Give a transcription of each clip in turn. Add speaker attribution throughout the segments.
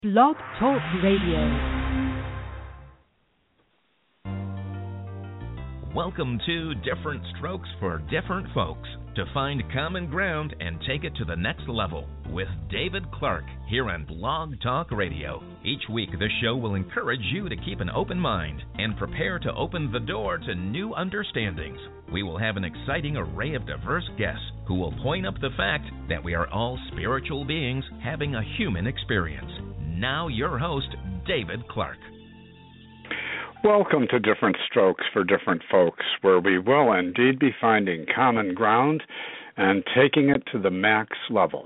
Speaker 1: Blog Talk Radio.
Speaker 2: Welcome to Different Strokes for Different Folks, to find common ground and take it to the next level with David Clark here on Blog Talk Radio. Each week, the show will encourage you to keep an open mind and prepare to open the door to new understandings. We will have an exciting array of diverse guests who will point up the fact that we are all spiritual beings having a human experience. Now your host, David Clark.
Speaker 3: Welcome to Different Strokes for Different Folks, where we will indeed be finding common ground and taking it to the max level.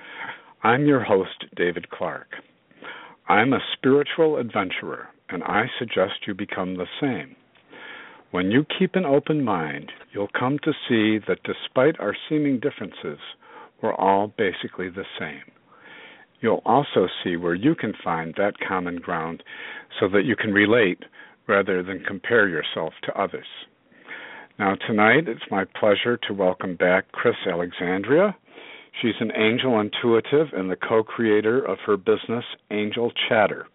Speaker 3: I'm your host, David Clark. I'm a spiritual adventurer, and I suggest you become the same. When you keep an open mind, you'll come to see that despite our seeming differences, we're all basically the same. You'll also see where you can find that common ground so that you can relate rather than compare yourself to others. Now tonight, it's my pleasure to welcome back Chris Alexandria. She's an angel intuitive and the co-creator of her business, Angel Chatter.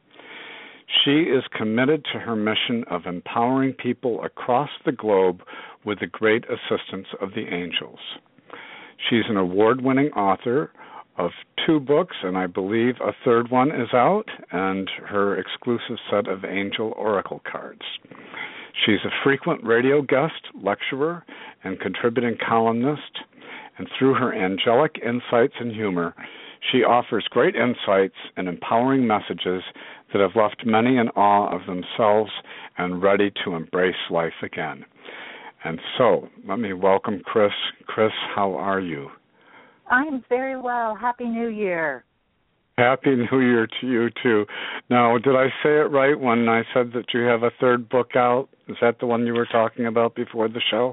Speaker 3: She is committed to her mission of empowering people across the globe with the great assistance of the angels. She's an award-winning author of 2 books, and I believe a third one is out, and her exclusive set of angel oracle cards. She's a frequent radio guest, lecturer, and contributing columnist, and through her angelic insights and humor, she offers great insights and empowering messages that have left many in awe of themselves and ready to embrace life again. And so, let me welcome Chris. Chris, how are you?
Speaker 4: I'm very well. Happy New Year.
Speaker 3: Happy New Year to you, too. Now, did I say it right when I said that you have a third book out? Is that the one you were talking about before the show?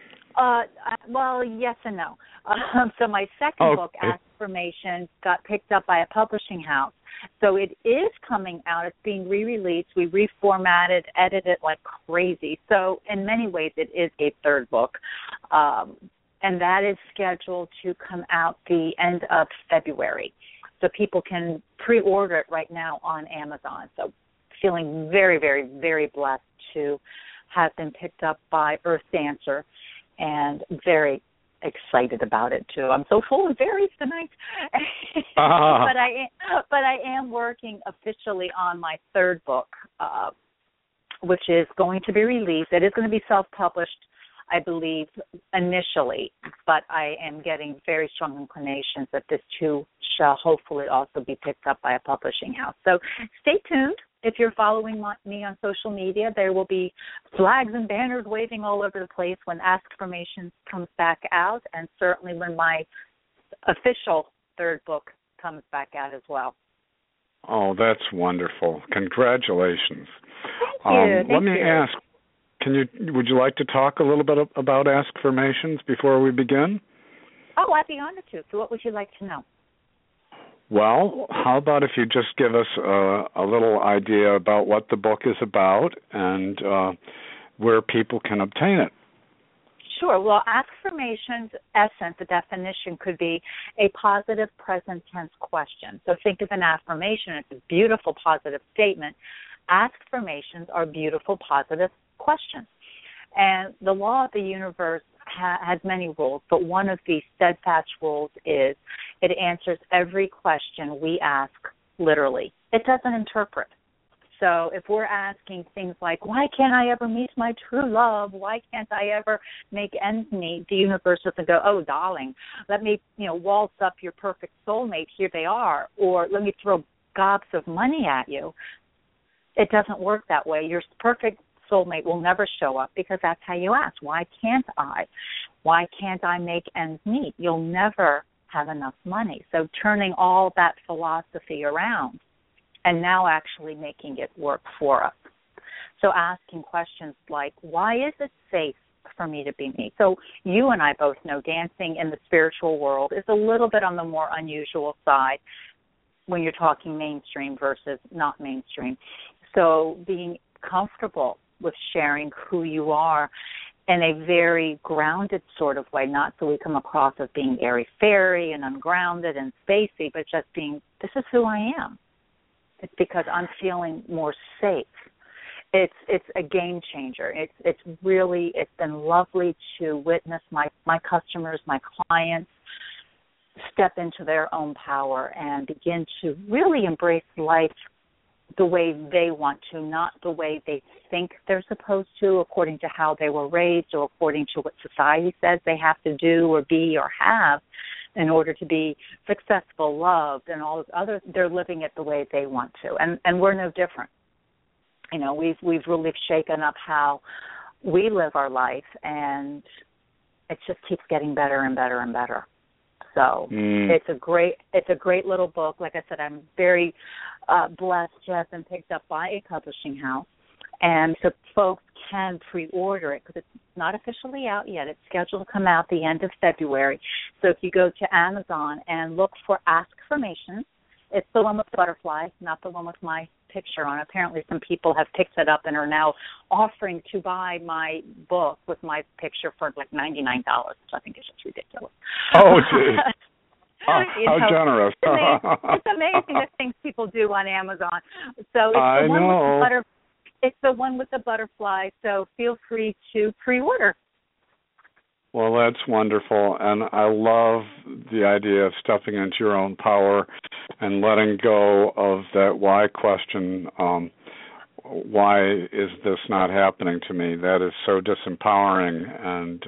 Speaker 4: Well, yes and no. So my second book, Affirmations, got picked up by a publishing house. So it is coming out. It's being re-released. We reformatted, edited like crazy. So in many ways, it is a third book. And that is scheduled to come out the end of February. So people can pre-order it right now on Amazon. So feeling very, very, very blessed to have been picked up by Earth Dancer and very excited about it, too. I'm so full of berries tonight. But I am working officially on my third book, which is going to be released. It is going to be self-published, I believe, initially, but I am getting very strong inclinations that this too shall hopefully also be picked up by a publishing house. So stay tuned. If you're following me on social media, there will be flags and banners waving all over the place when Affirmations comes back out, and certainly when my official third book comes back out as well.
Speaker 3: Oh, that's wonderful. Congratulations.
Speaker 4: Thank you.
Speaker 3: Let me ask, would you like to talk a little bit about Affirmations before we begin?
Speaker 4: Oh, I'd be honored to. So what would you like to know?
Speaker 3: Well, how about if you just give us a little idea about what the book is about and where people can obtain it?
Speaker 4: Sure. Well, Affirmations' essence, the definition could be a positive present tense question. So think of an affirmation. It's a beautiful positive statement. Affirmations are beautiful positive questions. And the law of the universe has many rules, but one of the steadfast rules is it answers every question we ask literally. It doesn't interpret. So if we're asking things like, why can't I ever meet my true love? Why can't I ever make ends meet? The universe doesn't go, oh, darling, let me, waltz up your perfect soulmate. Here they are. Or let me throw gobs of money at you. It doesn't work that way. Your perfect soulmate will never show up because that's how you ask. Why can't I? Why can't I make ends meet? You'll never have enough money. So turning all that philosophy around and now actually making it work for us. So asking questions like, why is it safe for me to be me? So you and I both know dancing in the spiritual world is a little bit on the more unusual side when you're talking mainstream versus not mainstream. So being comfortable with sharing who you are in a very grounded sort of way, not so we come across as being airy-fairy and ungrounded and spacey, but just being, this is who I am. It's because I'm feeling more safe. It's a game changer. It's been lovely to witness my customers, my clients step into their own power and begin to really embrace life the way they want to, not the way they think they're supposed to, according to how they were raised or according to what society says they have to do or be or have in order to be successful, loved, and all those other. They're living it the way they want to, and we're no different. You know, we've really shaken up how we live our life, and it just keeps getting better and better and better. So it's a great little book. Like I said, I'm very blessed to have been picked up by a publishing house, and so folks can pre-order it because it's not officially out yet. It's scheduled to come out the end of February. So if you go to Amazon and look for Askformations, it's the one with the butterfly, not the one with my picture on it. Apparently some people have picked it up and are now offering to buy my book with my picture for like $99, which I think is just ridiculous.
Speaker 3: Oh, gee. How generous.
Speaker 4: It's amazing the things people do on Amazon. So it's the one with the butterfly, so feel free to pre-order.
Speaker 3: Well, that's wonderful, and I love the idea of stepping into your own power and letting go of that why question. Why is this not happening to me? That is so disempowering, and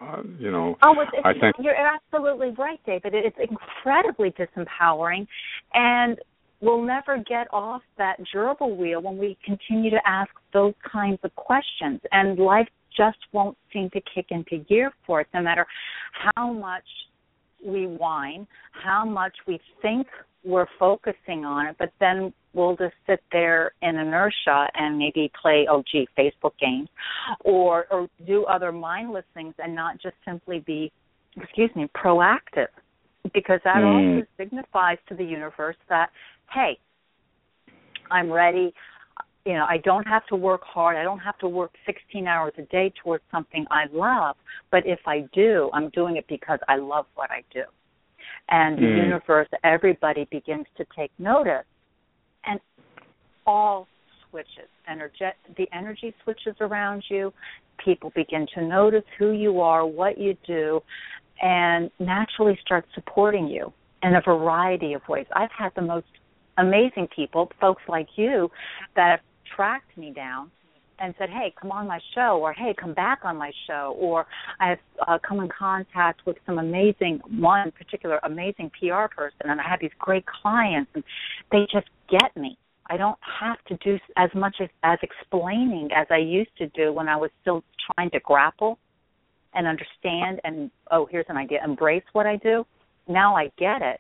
Speaker 3: I think
Speaker 4: you're absolutely right, David. It's incredibly disempowering, and we'll never get off that gerbil wheel when we continue to ask those kinds of questions, and life just won't seem to kick into gear for us, no matter how much we whine, how much we think we're focusing on it, but then we'll just sit there in inertia and maybe play, Facebook games or do other mindless things and not just simply be, proactive, because that also signifies to the universe that, hey, I'm ready. You know, I don't have to work hard. I don't have to work 16 hours a day towards something I love. But if I do, I'm doing it because I love what I do. And the universe, everybody begins to take notice. And all switches. The energy switches around you. People begin to notice who you are, what you do, and naturally start supporting you in a variety of ways. I've had the most amazing people, folks like you, that have tracked me down and said, hey, come on my show, or hey, come back on my show, or I have come in contact with some one particular amazing PR person, and I have these great clients, and they just get me. I don't have to do as much as explaining as I used to do when I was still trying to grapple and understand and, here's an idea, embrace what I do. Now I get it.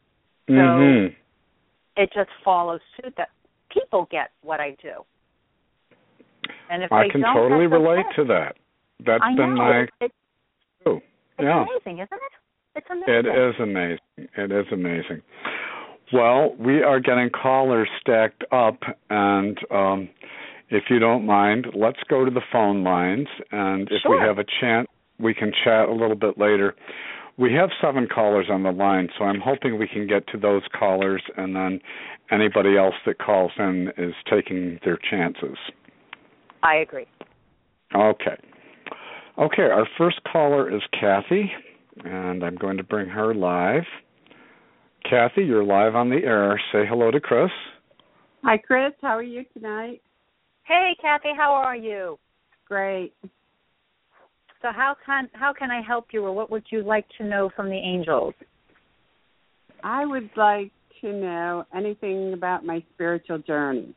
Speaker 4: So it just follows suit that people get what I do. And if
Speaker 3: I can totally relate to that. That's been my... It's
Speaker 4: amazing, isn't it? It's amazing.
Speaker 3: It is amazing. Well, we are getting callers stacked up, and if you don't mind, let's go to the phone lines, and if we have a chance, we can chat a little bit later. We have 7 callers on the line, so I'm hoping we can get to those callers, and then anybody else that calls in is taking their chances.
Speaker 4: I agree.
Speaker 3: Okay, our first caller is Kathy, and I'm going to bring her live. Kathy, you're live on the air. Say hello to Chris.
Speaker 5: Hi, Chris. How are you tonight?
Speaker 4: Hey, Kathy. How are you?
Speaker 5: Great.
Speaker 4: So how can I help you, or what would you like to know from the angels?
Speaker 5: I would like to know anything about my spiritual journey.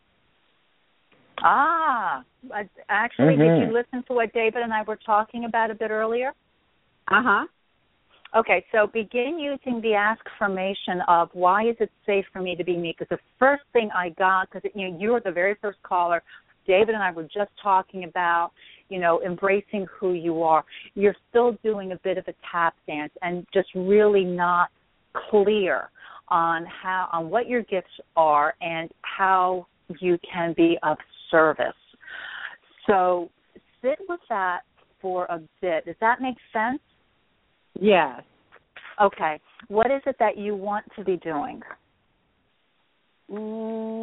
Speaker 4: Actually, did you listen to what David and I were talking about a bit earlier?
Speaker 5: Uh-huh.
Speaker 4: Okay, so begin using the Askformation of why is it safe for me to be me? Because the first thing I got, because you were the very first caller, David and I were just talking about, embracing who you are. You're still doing a bit of a tap dance and just really not clear on what your gifts are and how you can be of service. So sit with that for a bit. Does that make sense?
Speaker 5: Yes.
Speaker 4: Okay. What is it that you want to be doing?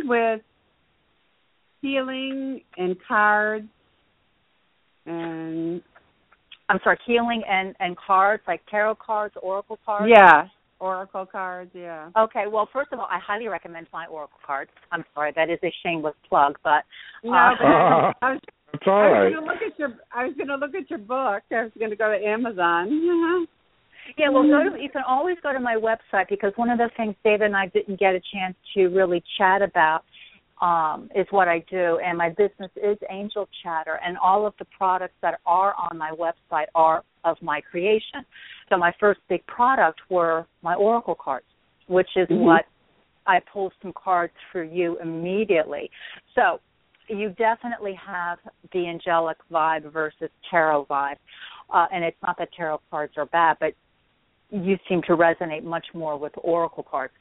Speaker 5: good with healing and cards and...
Speaker 4: I'm sorry, healing and cards, like tarot cards, oracle cards?
Speaker 5: Yeah, oracle cards, yeah.
Speaker 4: Okay, well, first of all, I highly recommend my oracle cards. I'm sorry, that is a shameless plug, but...
Speaker 5: No, but
Speaker 3: it's all right.
Speaker 5: I was going to look at your book. I was going to go to Amazon.
Speaker 4: Yeah, well, you can always go to my website, because one of the things David and I didn't get a chance to really chat about is what I do, and my business is Angel Chatter, and all of the products that are on my website are of my creation. So my first big product were my oracle cards, which is what I pulled some cards for you immediately. So you definitely have the angelic vibe versus tarot vibe, and it's not that tarot cards are bad, but you seem to resonate much more with oracle cards.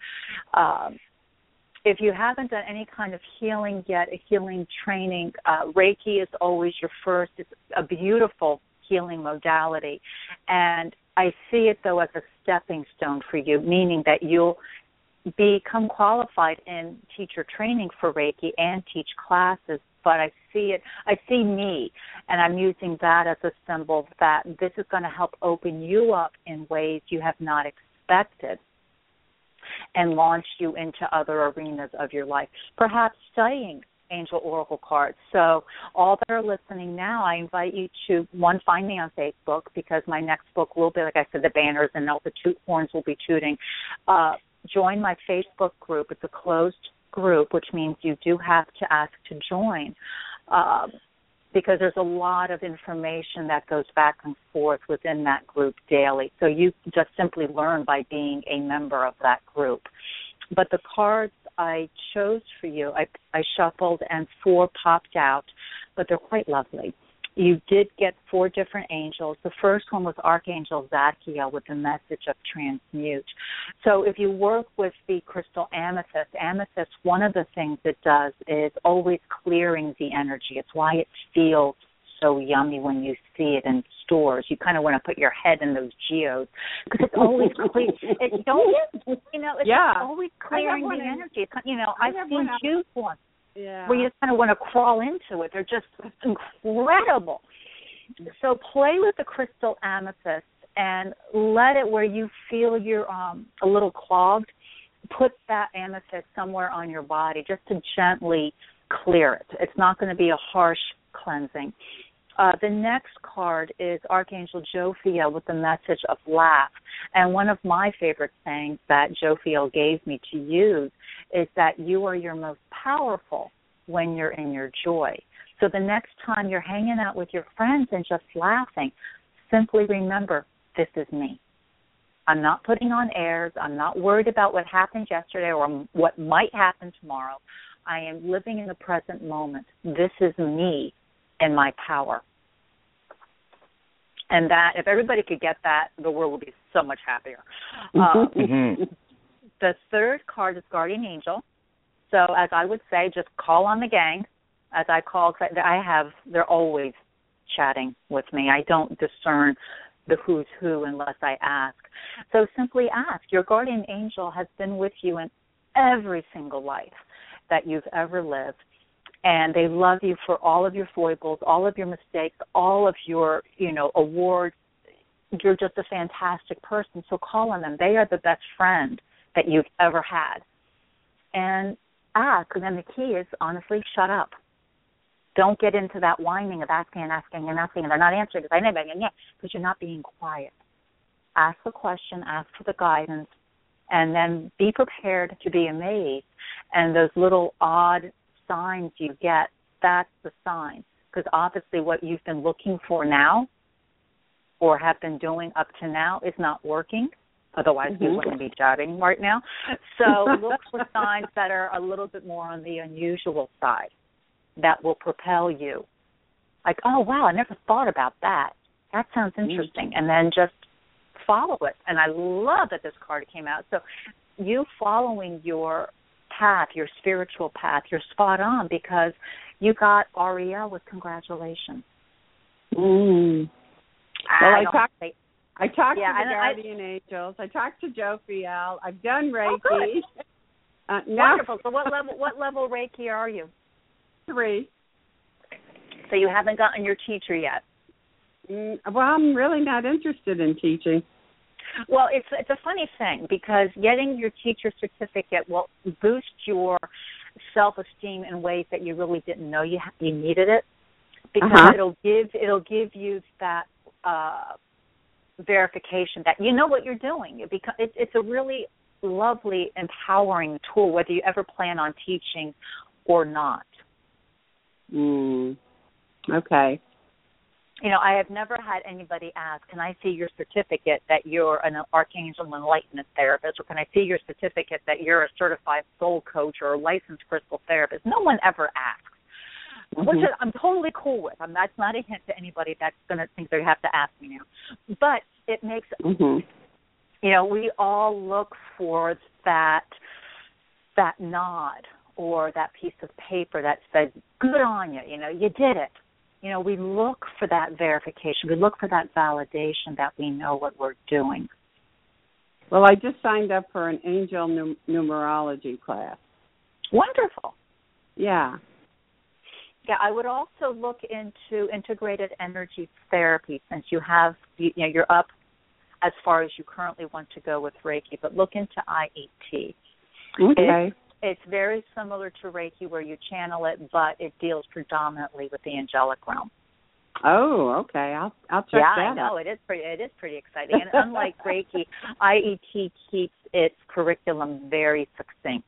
Speaker 4: If you haven't done any kind of healing yet, a healing training, Reiki is always your first. It's a beautiful healing modality. And I see it, though, as a stepping stone for you, meaning that you'll become qualified in teacher training for Reiki and teach classes. But I see me, and I'm using that as a symbol that this is going to help open you up in ways you have not expected, and launch you into other arenas of your life, perhaps studying angel oracle cards. So all that are listening now, I invite you to, one, find me on Facebook, because my next book will be, like I said, the banners and all the toot horns will be tooting. Join my Facebook group. It's a closed group, which means you do have to ask to join, because there's a lot of information that goes back and forth within that group daily. So you just simply learn by being a member of that group. But the cards I chose for you, I shuffled, and 4 popped out, but they're quite lovely. You did get 4 different angels. The first one was Archangel Zadkiel with the message of transmute. So if you work with the crystal amethyst, one of the things it does is always clearing the energy. It's why it feels so yummy when you see it in stores. You kind of want to put your head in those geodes, because it's always clear. It's always clearing the energy. I've seen huge ones.
Speaker 5: Yeah.
Speaker 4: Where you just kind of want to crawl into it. They're just incredible. So play with the crystal amethyst and let it, where you feel you're a little clogged, put that amethyst somewhere on your body just to gently clear it. It's not going to be a harsh cleansing. The next card is Archangel Jophiel with the message of laugh. And one of my favorite sayings that Jophiel gave me to use is that you are your most powerful when you're in your joy. So the next time you're hanging out with your friends and just laughing, simply remember, this is me. I'm not putting on airs. I'm not worried about what happened yesterday or what might happen tomorrow. I am living in the present moment. This is me and my power. And that, if everybody could get that, the world would be so much happier. The third card is Guardian Angel. So as I would say, just call on the gang. As I call, they're always chatting with me. I don't discern the who's who unless I ask. So simply ask. Your guardian angel has been with you in every single life that you've ever lived. And they love you for all of your foibles, all of your mistakes, all of your, awards. You're just a fantastic person. So call on them. They are the best friend that you've ever had. And ask. And then the key is, honestly, shut up. Don't get into that whining of asking and asking and asking, and they're not answering because you're not being quiet. Ask the question, ask for the guidance, and then be prepared to be amazed. And those little odd signs you get, that's the sign. Because obviously what you've been looking for now or have been doing up to now is not working. Otherwise, we wouldn't be chatting right now. So look for signs that are a little bit more on the unusual side that will propel you. Like, oh, wow, I never thought about that. That sounds interesting. And then just follow it. And I love that this card came out. So you following your path, your spiritual path, you're spot on because you got Ariel with congratulations.
Speaker 5: Well, I talked to the
Speaker 4: guardian
Speaker 5: angels. I talked to Jophiel. I've done Reiki. No.
Speaker 4: Wonderful. So what level Reiki are you?
Speaker 5: 3.
Speaker 4: So you haven't gotten your teacher yet?
Speaker 5: Well, I'm really not interested in teaching.
Speaker 4: Well, it's a funny thing because getting your teacher certificate will boost your self-esteem in ways that you really didn't know you needed it, because it'll give you that verification that you know what you're doing. It's a really lovely, empowering tool, whether you ever plan on teaching or not.
Speaker 5: Okay.
Speaker 4: You know, I have never had anybody ask, can I see your certificate that you're an Archangel Enlightenment therapist, or can I see your certificate that you're a certified soul coach or a licensed crystal therapist? No one ever asks, which I'm totally cool with. That's not a hint to anybody that's going to think they have to ask me now. But it makes, you know, we all look for that nod or that piece of paper that says, good on you, you know, you did it. You know, we look for that verification. We look for that validation that we know what we're doing.
Speaker 5: Well, I just signed up for an angel numerology class.
Speaker 4: Wonderful.
Speaker 5: Yeah.
Speaker 4: Yeah, I would also look into integrated energy therapy, since you're up as far as you currently want to go with Reiki, but look into IET.
Speaker 5: Okay.
Speaker 4: It's very similar to Reiki, where you channel it, but it deals predominantly with the angelic realm.
Speaker 5: Oh, okay. I'll check that out.
Speaker 4: Yeah, I know. It is pretty exciting. And unlike Reiki, IET keeps its curriculum very succinct.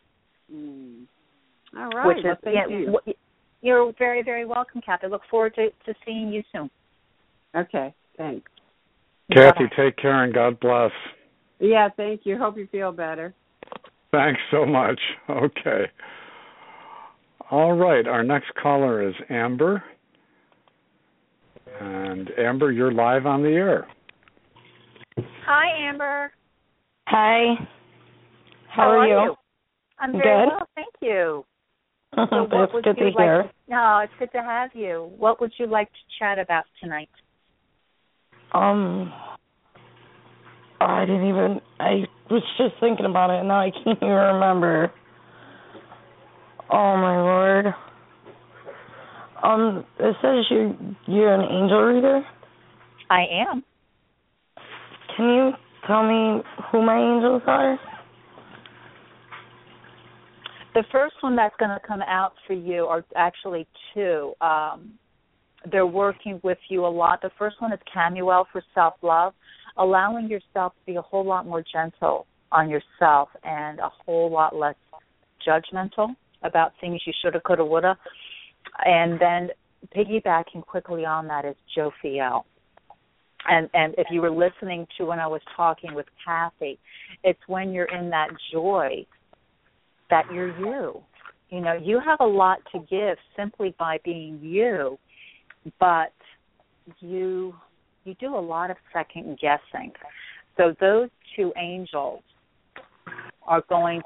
Speaker 5: All right. Thank you.
Speaker 4: You're very, very welcome, Kathy. I look forward to seeing you soon.
Speaker 5: Okay. Thanks.
Speaker 3: Kathy, take care and God bless.
Speaker 5: Yeah, thank you. Hope you feel better.
Speaker 3: Thanks so much. Okay. All right. Our next caller is Amber. And Amber, you're live on the air.
Speaker 4: Hi, Amber.
Speaker 6: Hi. How are you?
Speaker 4: I'm very well, thank you. So
Speaker 6: that's good to hear.
Speaker 4: No, it's good to have you. What would you like to chat about tonight? I was just thinking about it, and now I can't even remember. Oh, my Lord. It says you're an angel reader? I am. Can you tell me who my angels are? The first one that's going to come out for you are actually 2. They're working with you a lot. The first one is Camuel for self-love, allowing yourself to be a whole lot more gentle on yourself and a whole lot less judgmental about things you shoulda, coulda, woulda. And then piggybacking quickly on that is Jophiel. And if you were listening to when I was talking with Kathy, it's when you're in that joy that you're you. You know, you have a lot to give simply by being you, but you do a lot of second guessing. So those 2 angels are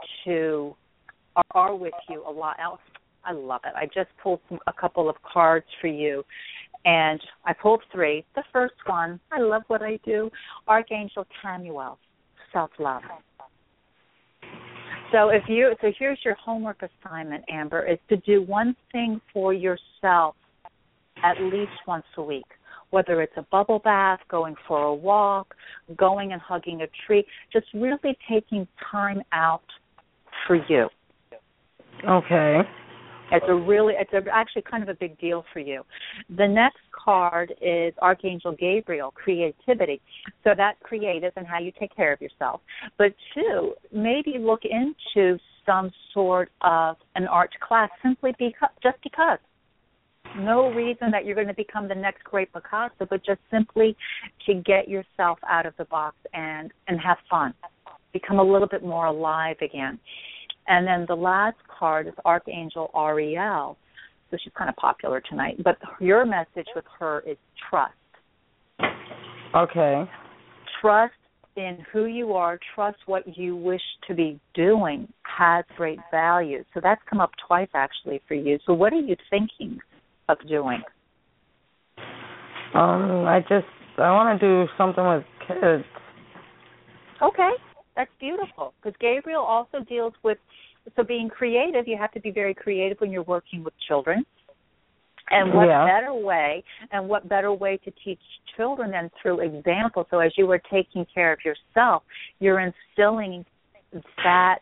Speaker 4: with you a lot. I love it. I just pulled a couple of cards for you, and I pulled 3. The first one, I love what I do, Archangel Camuel, self-love. So here's your homework assignment, Amber, is to do one thing for yourself at least once a week, whether it's a bubble bath, going for a walk, going and hugging a tree, just really taking time out for you. Okay. It's actually kind of a big deal for you. The next card is Archangel Gabriel, creativity. So that's creative and how you take care of yourself. But 2, maybe look into some sort of an art class just because. No reason that you're going to become the next great Picasso, but just simply to get yourself out of the box and have fun. Become a little bit more alive again. And then the last card is Archangel Ariel. So she's kind of popular tonight. But your message with her is trust. Okay. Trust in who you are. Trust what you wish to be doing has great value. So that's come up twice, actually, for you. So what are you thinking of doing? I want to do something with kids. Okay. That's beautiful, because Gabriel also deals with, so being creative, you have to be very creative when you're working with children. And what better way to teach children than through example? So as you were taking care of yourself, you're instilling that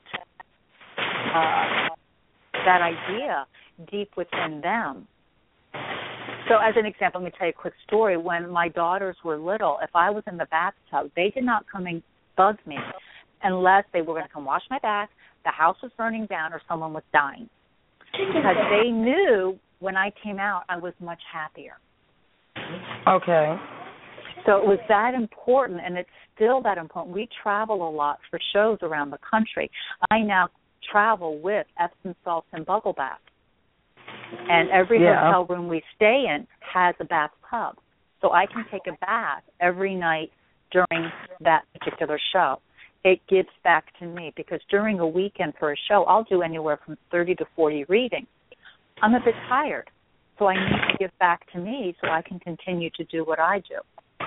Speaker 4: idea deep within them. So as an example, let me tell you a quick story. When my daughters were little, if I was in the bathtub, they did not come and bug me unless they were going to come wash my back, the house was burning down, or someone was dying. Because they knew when I came out, I was much happier.
Speaker 6: Okay.
Speaker 4: So it was that important, and it's still that important. We travel a lot for shows around the country. I now travel with Epsom salts and bubble bath. And every hotel room we stay in has a bathtub. So I can take a bath every night during that particular show. It gives back to me, because during a weekend for a show, I'll do anywhere from 30 to 40 readings. I'm a bit tired, so I need to give back to me so I can continue to do what I do.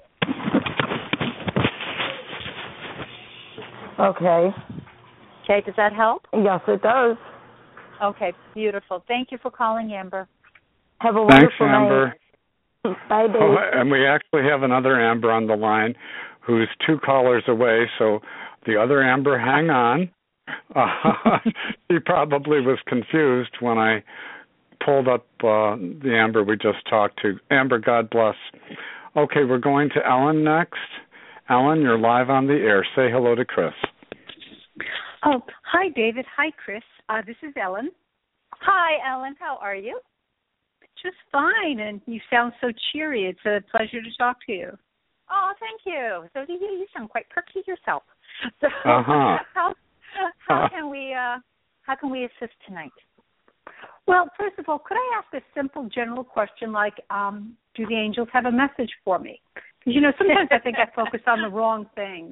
Speaker 6: Okay.
Speaker 4: Okay, does that help?
Speaker 6: Yes, it does.
Speaker 4: Okay, beautiful. Thank you for calling, Amber.
Speaker 6: Have a wonderful
Speaker 3: Thanks, Amber.
Speaker 6: night. Bye, Dave.
Speaker 3: Oh, and we actually have another Amber on the line who's 2 callers away, so the other Amber, hang on. She probably was confused when I pulled up the Amber we just talked to. Amber, God bless. Okay, we're going to Ellen next. Ellen, you're live on the air. Say hello to Chris.
Speaker 7: Oh, hi, David. Hi, Chris. This is Ellen.
Speaker 4: Hi, Ellen. How are you?
Speaker 7: Just fine, and you sound so cheery. It's a pleasure to talk to you.
Speaker 4: Oh, thank you. So you sound quite perky yourself. So how can we assist tonight?
Speaker 7: Well, first of all, could I ask a simple general question like, do the angels have a message for me? Because, sometimes I think I focus on the wrong things.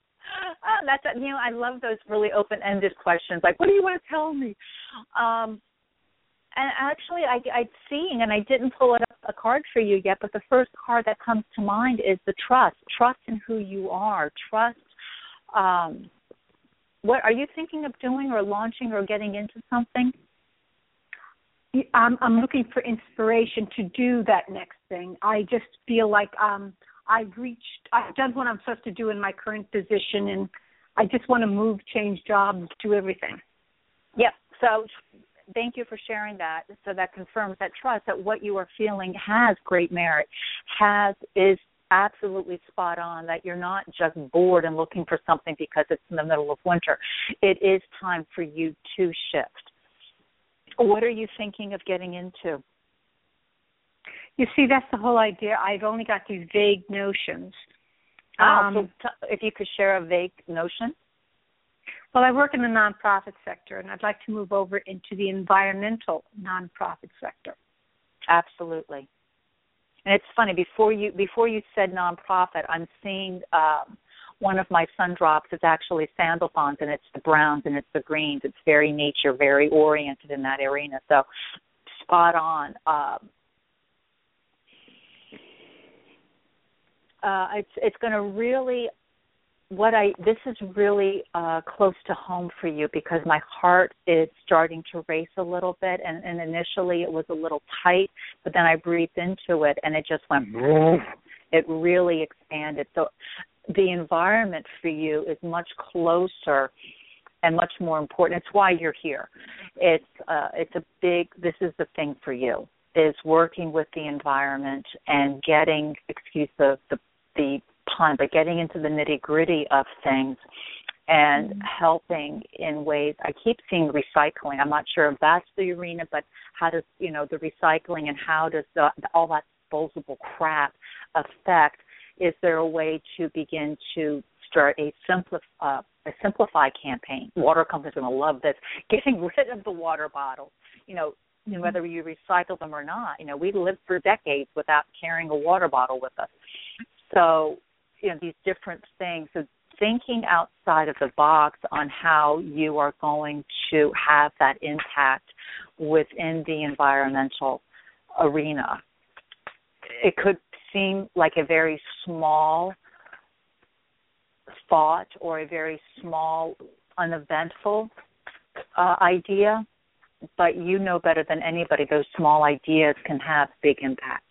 Speaker 4: I love those really open-ended questions. Like, what do you want to tell me? And actually, I'd seen, and I didn't pull it up a card for you yet, but the first card that comes to mind is the trust. Trust in who you are. Trust. What are you thinking of doing or launching or getting into something?
Speaker 7: I'm looking for inspiration to do that next thing. I just feel like I've done what I'm supposed to do in my current position, and I just want to move, change jobs, do everything.
Speaker 4: Yep. So thank you for sharing that. So that confirms that trust, that what you are feeling has great merit, is absolutely spot on, that you're not just bored and looking for something because it's in the middle of winter. It is time for you to shift. What are you thinking of getting into?
Speaker 7: You see, that's the whole idea. I've only got these vague notions.
Speaker 4: So if you could share a vague notion.
Speaker 7: Well, I work in the nonprofit sector, and I'd like to move over into the environmental nonprofit sector.
Speaker 4: Absolutely. And it's funny, before you said nonprofit, I'm seeing one of my sun drops is actually Sandalphons, and it's the browns and it's the greens. It's very nature, very oriented in that arena. So spot on. It's going to really, this is really close to home for you, because my heart is starting to race a little bit, and initially it was a little tight, but then I breathed into it and it just went, it really expanded. So the environment for you is much closer and much more important. It's why you're here. This is the thing for you, is working with the environment and getting, excuse the pun, but getting into the nitty-gritty of things and helping in ways. I keep seeing recycling. I'm not sure if that's the arena, but how does, the recycling, and how does all that disposable crap affect? Is there a way to begin to start a Simplify campaign? Water companies are going to love this. Getting rid of the water bottles, whether you recycle them or not. We lived for decades without carrying a water bottle with us. So, these different things. So thinking outside of the box on how you are going to have that impact within the environmental arena. It could seem like a very small thought or a very small, uneventful idea, but you know better than anybody those small ideas can have big impact.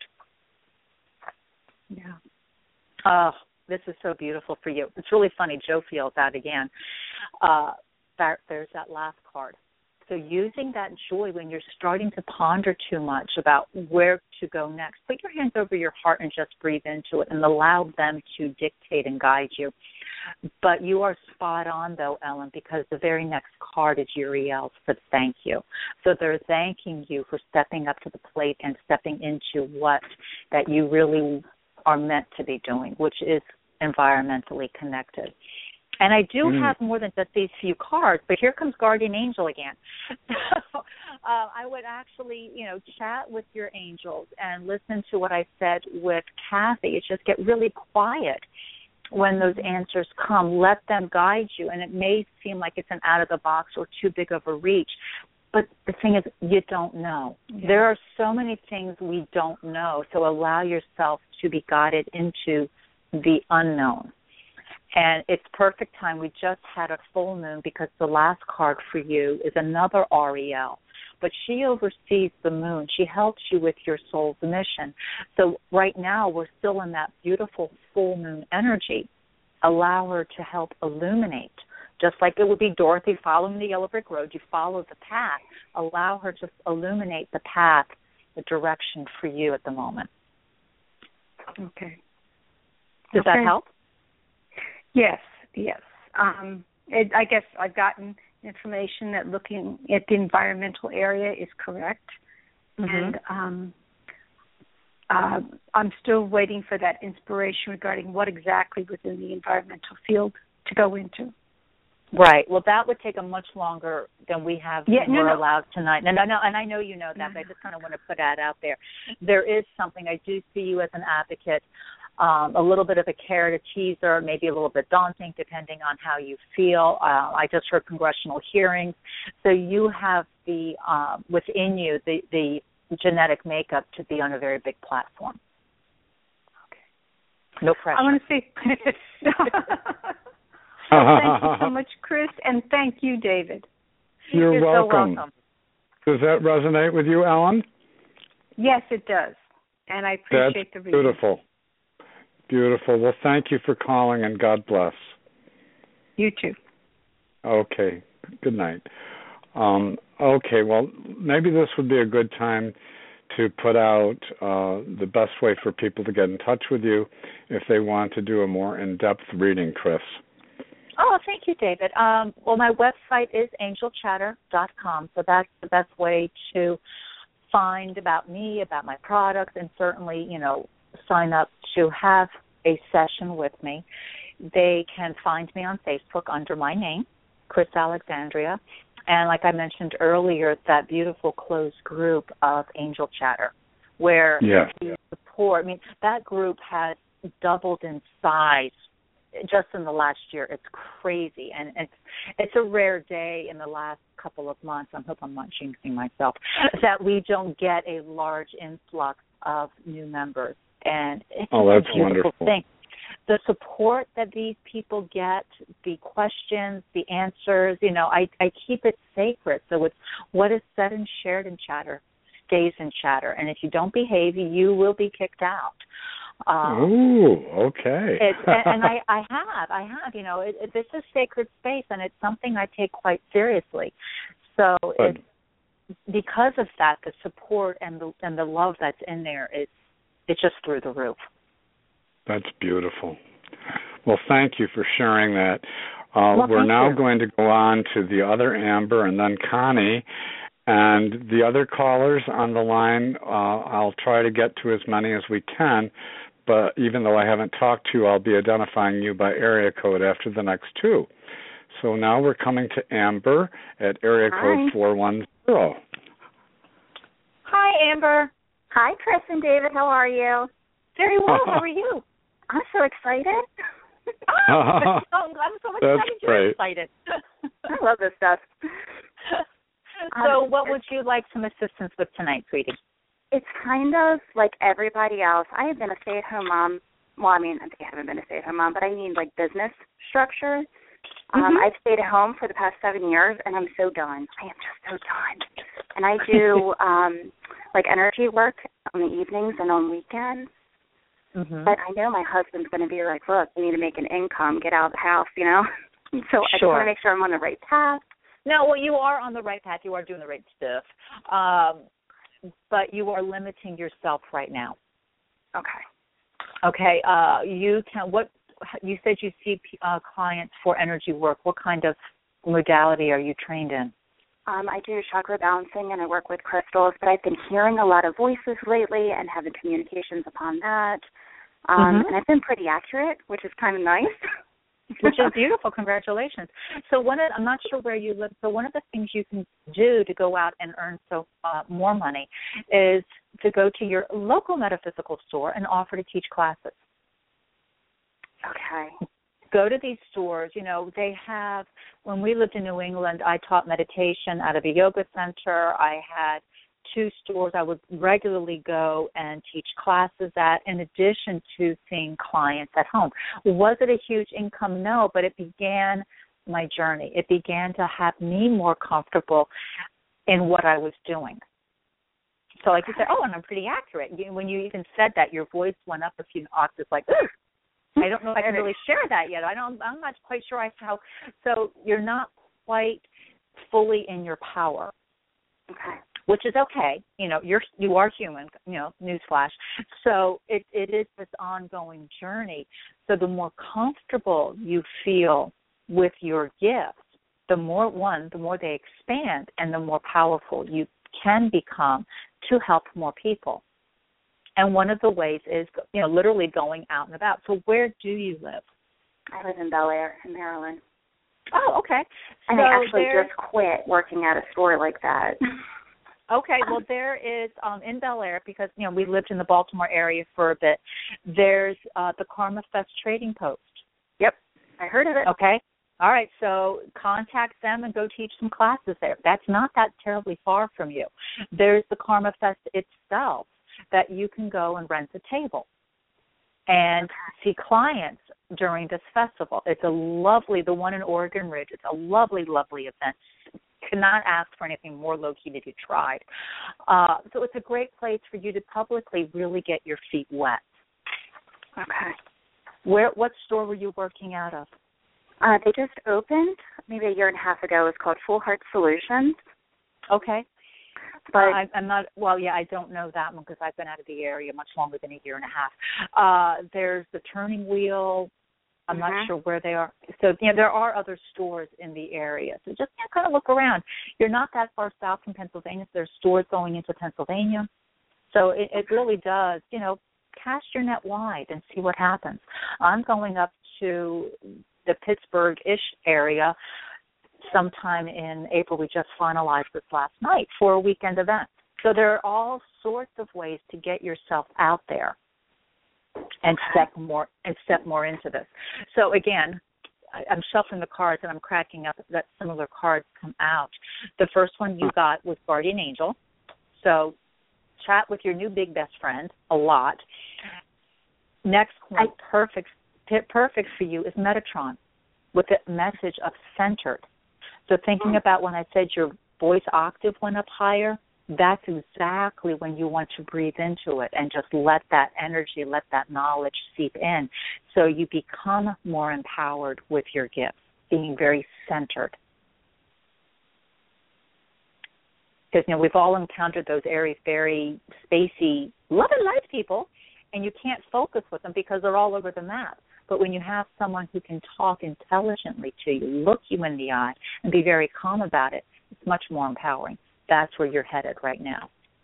Speaker 7: Yeah.
Speaker 4: This is so beautiful for you. It's really funny. Joe feels that again. There's that last card. So using that joy when you're starting to ponder too much about where to go next, put your hands over your heart and just breathe into it and allow them to dictate and guide you. But you are spot on, though, Ellen, because the very next card is Uriel's for thank you. So they're thanking you for stepping up to the plate and stepping into what that you really are meant to be doing, which is environmentally connected. And I do have more than just these few cards, but here comes Guardian Angel again. So I would actually, chat with your angels and listen to what I said with Kathy. It's just get really quiet when those answers come. Let them guide you. And it may seem like it's an out-of-the-box or too big of a reach, but the thing is, you don't know. Yeah. There are so many things we don't know, so allow yourself to be guided into the unknown. And it's perfect time. We just had a full moon because the last card for you is another Ariel. But she oversees the moon. She helps you with your soul's mission. So right now we're still in that beautiful full moon energy. Allow her to help illuminate. Just like it would be Dorothy following the yellow brick road, you follow the path. Allow her to illuminate the path, the direction for you at the moment.
Speaker 7: Okay.
Speaker 4: Does that help?
Speaker 7: Yes. I guess I've gotten information that looking at the environmental area is correct. Mm-hmm. And I'm still waiting for that inspiration regarding what exactly within the environmental field to go into.
Speaker 4: Right. Well, that would take a much longer than we have allowed tonight. No, and I know you know that, but I just kind of want to put that out there. There is something. I do see you as an advocate. A little bit of a carrot, a teaser, maybe a little bit daunting, depending on how you feel. I just heard congressional hearings. So you have the within you the genetic makeup to be on a very big platform. Okay. No pressure.
Speaker 7: I want to say thank you so much, Chris, and thank you, David.
Speaker 3: You're welcome.
Speaker 4: So welcome.
Speaker 3: Does that resonate with you, Ellen?
Speaker 7: Yes, it does, and I appreciate the reading.
Speaker 3: Beautiful. Beautiful. Well, thank you for calling, and God bless.
Speaker 7: You too.
Speaker 3: Okay. Good night. Okay, well, maybe this would be a good time to put out the best way for people to get in touch with you if they want to do a more in-depth reading, Chris.
Speaker 4: Oh, thank you, David. Well, my website is angelchatter.com, so that's the best way to find about me, about my products, and certainly, sign up to have a session with me. They can find me on Facebook under my name, Chris Alexandria, and like I mentioned earlier, that beautiful closed group of Angel Chatter, where the support, that group has doubled in size just in the last year. It's crazy, and it's a rare day in the last couple of months. I hope I'm not jinxing myself, that we don't get a large influx of new members. And it's
Speaker 3: that's
Speaker 4: a beautiful
Speaker 3: wonderful
Speaker 4: thing. The support that these people get, the questions, the answers, I keep it sacred. So it's what is said and shared in chatter stays in chatter. And if you don't behave, you will be kicked out.
Speaker 3: Okay.
Speaker 4: And I have, this is sacred space, and it's something I take quite seriously. So it's because of that, the support and the love that's in there it's just through the roof.
Speaker 3: That's beautiful. Well, thank you for sharing that.
Speaker 4: We're
Speaker 3: now going to go on to the other Amber and then Connie. And the other callers on the line, I'll try to get to as many as we can. But even though I haven't talked to you, I'll be identifying you by area code after the next two. So now we're coming to Amber at area code 410.
Speaker 4: Hi, Amber.
Speaker 8: Hi, Chris and David. How are you?
Speaker 4: Very well. How are you?
Speaker 8: I'm so excited.
Speaker 4: I'm so excited you're excited.
Speaker 8: I love this stuff.
Speaker 4: So what would you like some assistance with tonight, sweetie?
Speaker 8: It's kind of like everybody else. I have been a stay-at-home mom well, I mean, I haven't been a stay-at-home mom, but I mean, like, business structure. I've stayed at home for the past 7 years, and I'm so done. I am just so done. And I do, like, energy work on the evenings and on weekends. But I know my husband's going to be like, look, you need to make an income, get out of the house, you know. So I just want to make sure I'm on the right path.
Speaker 4: No, well, you are on the right path. You are doing the right stuff. But you are limiting yourself right now. Okay. You said you see clients for energy work. What kind of modality are you trained in?
Speaker 8: I do chakra balancing and I work with crystals, but I've been hearing a lot of voices lately and having communications upon that. And I've been pretty accurate, which is kind of nice.
Speaker 4: Which is beautiful. Congratulations. So I'm not sure where you live. So one of the things you can do to go out and earn more money is to go to your local metaphysical store and offer to teach classes.
Speaker 8: Okay.
Speaker 4: Go to these stores. You know, they have, when we lived in New England, I taught meditation out of a yoga center. I had 2 stores I would regularly go and teach classes at, in addition to seeing clients at home. Was it a huge income? No, but it began my journey. It began to have me more comfortable in what I was doing. So like you said, and I'm pretty accurate. When you even said that, your voice went up a few octaves like, ugh. I don't know if I can really share that yet. I'm not quite sure how. So you're not quite fully in your power.
Speaker 8: Okay.
Speaker 4: Which is okay. You know, you are human, you know, newsflash. So it is this ongoing journey. So the more comfortable you feel with your gifts, the more they expand and the more powerful you can become to help more people. And one of the ways is, you know, literally going out and about. So where do you live?
Speaker 8: I live in Bel Air, in Maryland.
Speaker 4: Oh, okay.
Speaker 8: And
Speaker 4: so
Speaker 8: I actually just quit working at a store like that.
Speaker 4: Okay, well, there is, in Bel Air, because, you know, we lived in the Baltimore area for a bit, there's the Karma Fest Trading Post.
Speaker 8: Yep, I heard of it.
Speaker 4: Okay. All right, so contact them and go teach some classes there. That's not that terribly far from you. There's the Karma Fest itself that you can go and rent a table and see clients during this festival. It's a lovely, the one in Oregon Ridge, it's a lovely, lovely event. Cannot ask for anything more low-key if you tried. So it's a great place for you to publicly really get your feet wet.
Speaker 8: Okay.
Speaker 4: What store were you working out of?
Speaker 8: They just opened maybe a year and a half ago. It's called Full Heart Solutions.
Speaker 4: Okay.
Speaker 8: But
Speaker 4: I'm not, I don't know that one because I've been out of the area much longer than a year and a half. There's the Turning Wheel. I'm not sure where they are. So, you know, there are other stores in the area. So just kind of look around. You're not that far south from Pennsylvania. So there's stores going into Pennsylvania. So it really does, you know, cast your net wide and see what happens. I'm going up to the Pittsburgh-ish area sometime in April. We just finalized this last night for a weekend event. So there are all sorts of ways to get yourself out there and step more into this. So again, I'm shuffling the cards and I'm cracking up that similar cards come out. The first one you got was Guardian Angel. So chat with your new big best friend a lot. Next one, perfect for you is Metatron with the message of centered. So thinking about when I said your voice octave went up higher, that's exactly when you want to breathe into it and just let that energy, let that knowledge seep in so you become more empowered with your gifts, being very centered. Because, you know, we've all encountered those areas, very spacey, love and life people, and you can't focus with them because they're all over the map. But when you have someone who can talk intelligently to you, look you in the eye, and be very calm about it, it's much more empowering. That's where you're headed right now.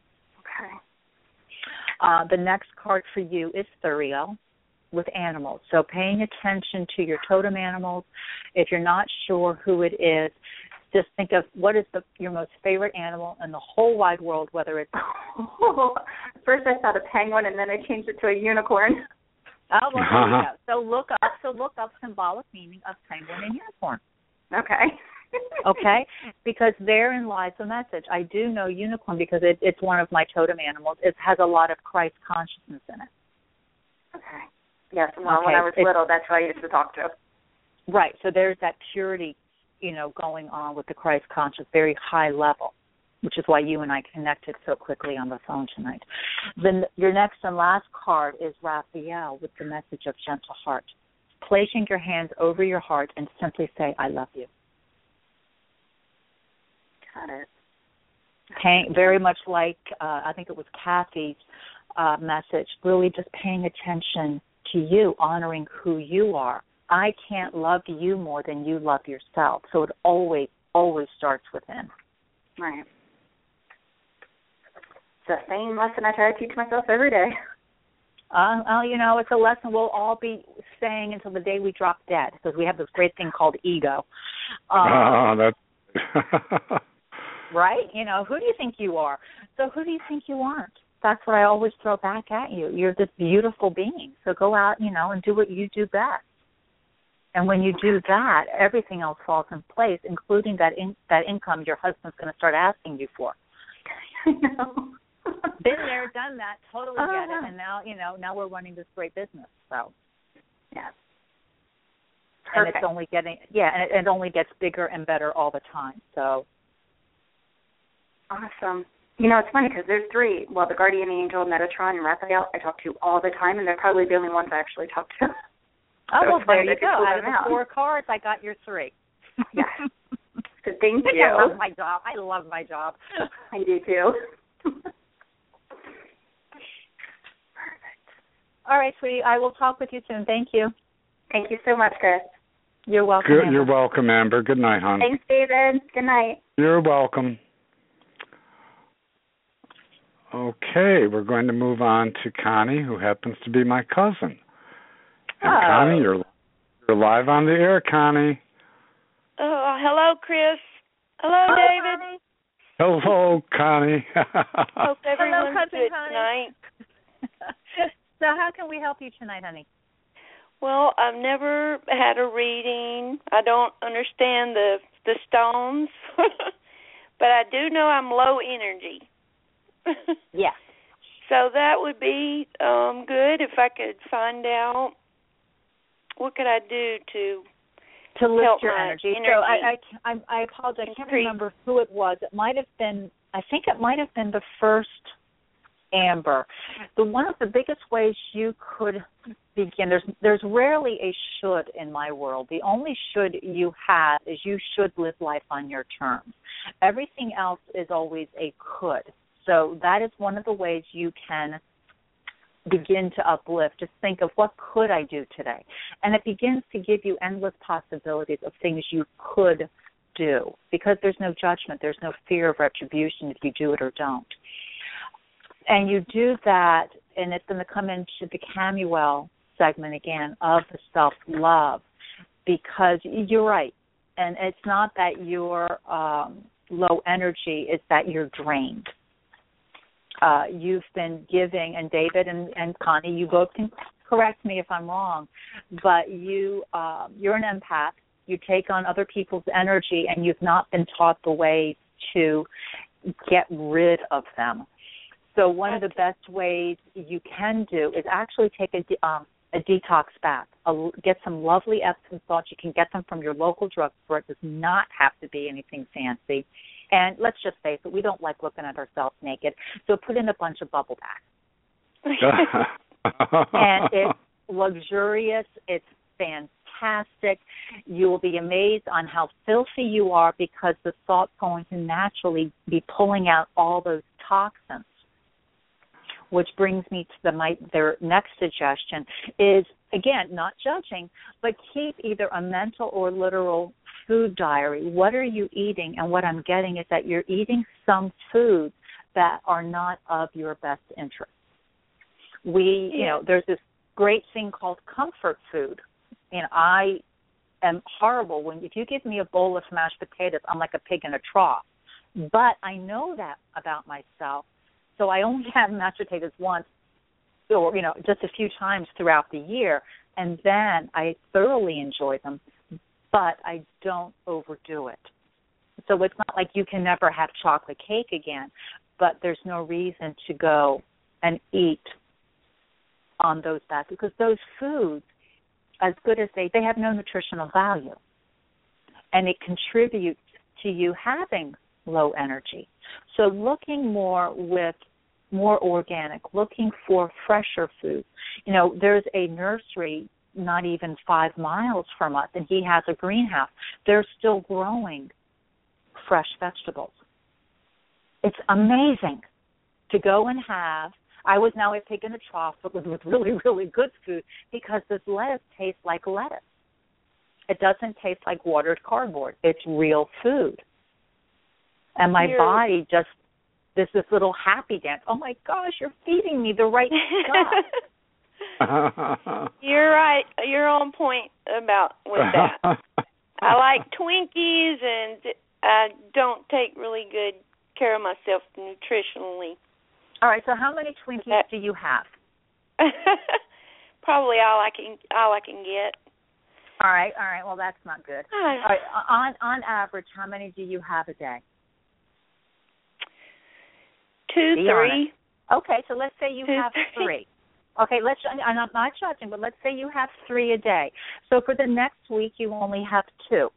Speaker 8: Okay.
Speaker 4: The next card for you is Thuriel with animals. So paying attention to your totem animals. If you're not sure who it is, just think of what is your most favorite animal in the whole wide world, whether it's...
Speaker 8: First I thought a penguin, and then I changed it to a unicorn.
Speaker 4: Oh, well, there you go. So look up symbolic meaning of penguin and unicorn.
Speaker 8: Okay.
Speaker 4: Okay? Because therein lies the message. I do know unicorn because it's one of my totem animals. It has a lot of Christ consciousness in it.
Speaker 8: Okay. Yes, well, when I was little, that's who I used to talk to.
Speaker 4: Right, so there's that purity, going on with the Christ conscious, very high level, which is why you and I connected so quickly on the phone tonight. Then your next and last card is Raphael with the message of gentle heart. Placing your hands over your heart and simply say, I love you.
Speaker 8: Got it.
Speaker 4: Very much like, I think it was Kathy's message, really just paying attention to you, honoring who you are. I can't love you more than you love yourself. So it always, always starts within.
Speaker 8: Right. It's the same lesson I try to teach myself every day.
Speaker 4: It's a lesson we'll all be saying until the day we drop dead, because we have this great thing called ego.
Speaker 3: That's
Speaker 4: right? Who do you think you are? So who do you think you aren't? That's what I always throw back at you. You're this beautiful being. So go out, and do what you do best. And when you do that, everything else falls in place, including that income your husband's going to start asking you for. Been there, done that, totally get it. And now, now we're running this great business. So,
Speaker 8: yeah.
Speaker 4: Perfect. And it's only getting, and it only gets bigger and better all the time. So.
Speaker 8: Awesome. It's funny because there's three. Well, the Guardian Angel, Metatron, and Raphael I talk to all the time, and they're probably the only ones I actually talk to.
Speaker 4: Oh, well, there you go. Out of the 4 cards, I got your 3.
Speaker 8: Yes. So thank you.
Speaker 4: I love my job.
Speaker 8: I do, too.
Speaker 4: Perfect. All right, sweetie. I will talk with you soon. Thank you.
Speaker 8: Thank you so much, Chris.
Speaker 4: You're welcome,
Speaker 3: Good.
Speaker 4: Amber.
Speaker 3: You're welcome, Amber. Good night, hon.
Speaker 8: Thanks, David. Good night.
Speaker 3: You're welcome. Okay, we're going to move on to Connie, who happens to be my cousin. And Connie, you're live on the air, Connie.
Speaker 9: Oh, hello, Chris. Hello, David.
Speaker 3: Hello, Connie.
Speaker 9: Hope everyone's good
Speaker 4: Connie.
Speaker 9: tonight.
Speaker 4: So how can we help you tonight, honey?
Speaker 9: Well, I've never had a reading. I don't understand the stones, but I do know I'm low energy.
Speaker 4: Yes.
Speaker 9: So that would be good if I could find out what could I do to
Speaker 4: lift
Speaker 9: help
Speaker 4: your
Speaker 9: my
Speaker 4: energy. So I apologize. I can't remember who it was. It might have been. I think it might have been the first Amber. One of the biggest ways you could begin. There's rarely a should in my world. The only should you have is you should live life on your terms. Everything else is always a could. So that is one of the ways you can begin to uplift. Just think of what could I do today? And it begins to give you endless possibilities of things you could do, because there's no judgment. There's no fear of retribution if you do it or don't. And you do that, and it's going to come into the Camuel segment again of the self-love, because you're right. And it's not that you're low energy, it's that you're drained. You've been giving, and David and Connie, you both can correct me if I'm wrong, but you're an empath. You take on other people's energy, and you've not been taught the way to get rid of them. So one of the best ways you can do is actually take a detox bath. Get some lovely Epsom salts. You can get them from your local drugstore. It does not have to be anything fancy. And let's just face it, we don't like looking at ourselves naked. So put in a bunch of bubble baths. And it's luxurious. It's fantastic. You will be amazed on how filthy you are, because the salt's going to naturally be pulling out all those toxins. Which brings me to their next suggestion is, again, not judging, but keep either a mental or literal food diary. What are you eating? And what I'm getting is that you're eating some foods that are not of your best interest. There's this great thing called comfort food. I am horrible. If you give me a bowl of mashed potatoes, I'm like a pig in a trough. But I know that about myself. So I only have mashed potatoes once, or just a few times throughout the year, and then I thoroughly enjoy them, but I don't overdo it. So it's not like you can never have chocolate cake again, but there's no reason to go and eat on those bad foods, because those foods, as good as they have no nutritional value. And it contributes to you having low energy. So looking more organic, looking for fresher foods. You know, there's a nursery not even 5 miles from us, and he has a greenhouse. They're still growing fresh vegetables. It's amazing to go and have. I was now taking a trough with really, really good food, because this lettuce tastes like lettuce. It doesn't taste like watered cardboard. It's real food. And my body just, this little happy dance. Oh, my gosh, you're feeding me the right stuff.
Speaker 9: You're right. You're on point with that. I like Twinkies, and I don't take really good care of myself nutritionally.
Speaker 4: All right, so how many Twinkies do you have?
Speaker 9: Probably all I can get.
Speaker 4: All right. Well, that's not good. All right, on average, how many do you have a day?
Speaker 9: 2, 3.
Speaker 4: Okay, so let's say you have 3. Okay, I'm not judging, but let's say you have 3 a day. So for the next week, you only have 2.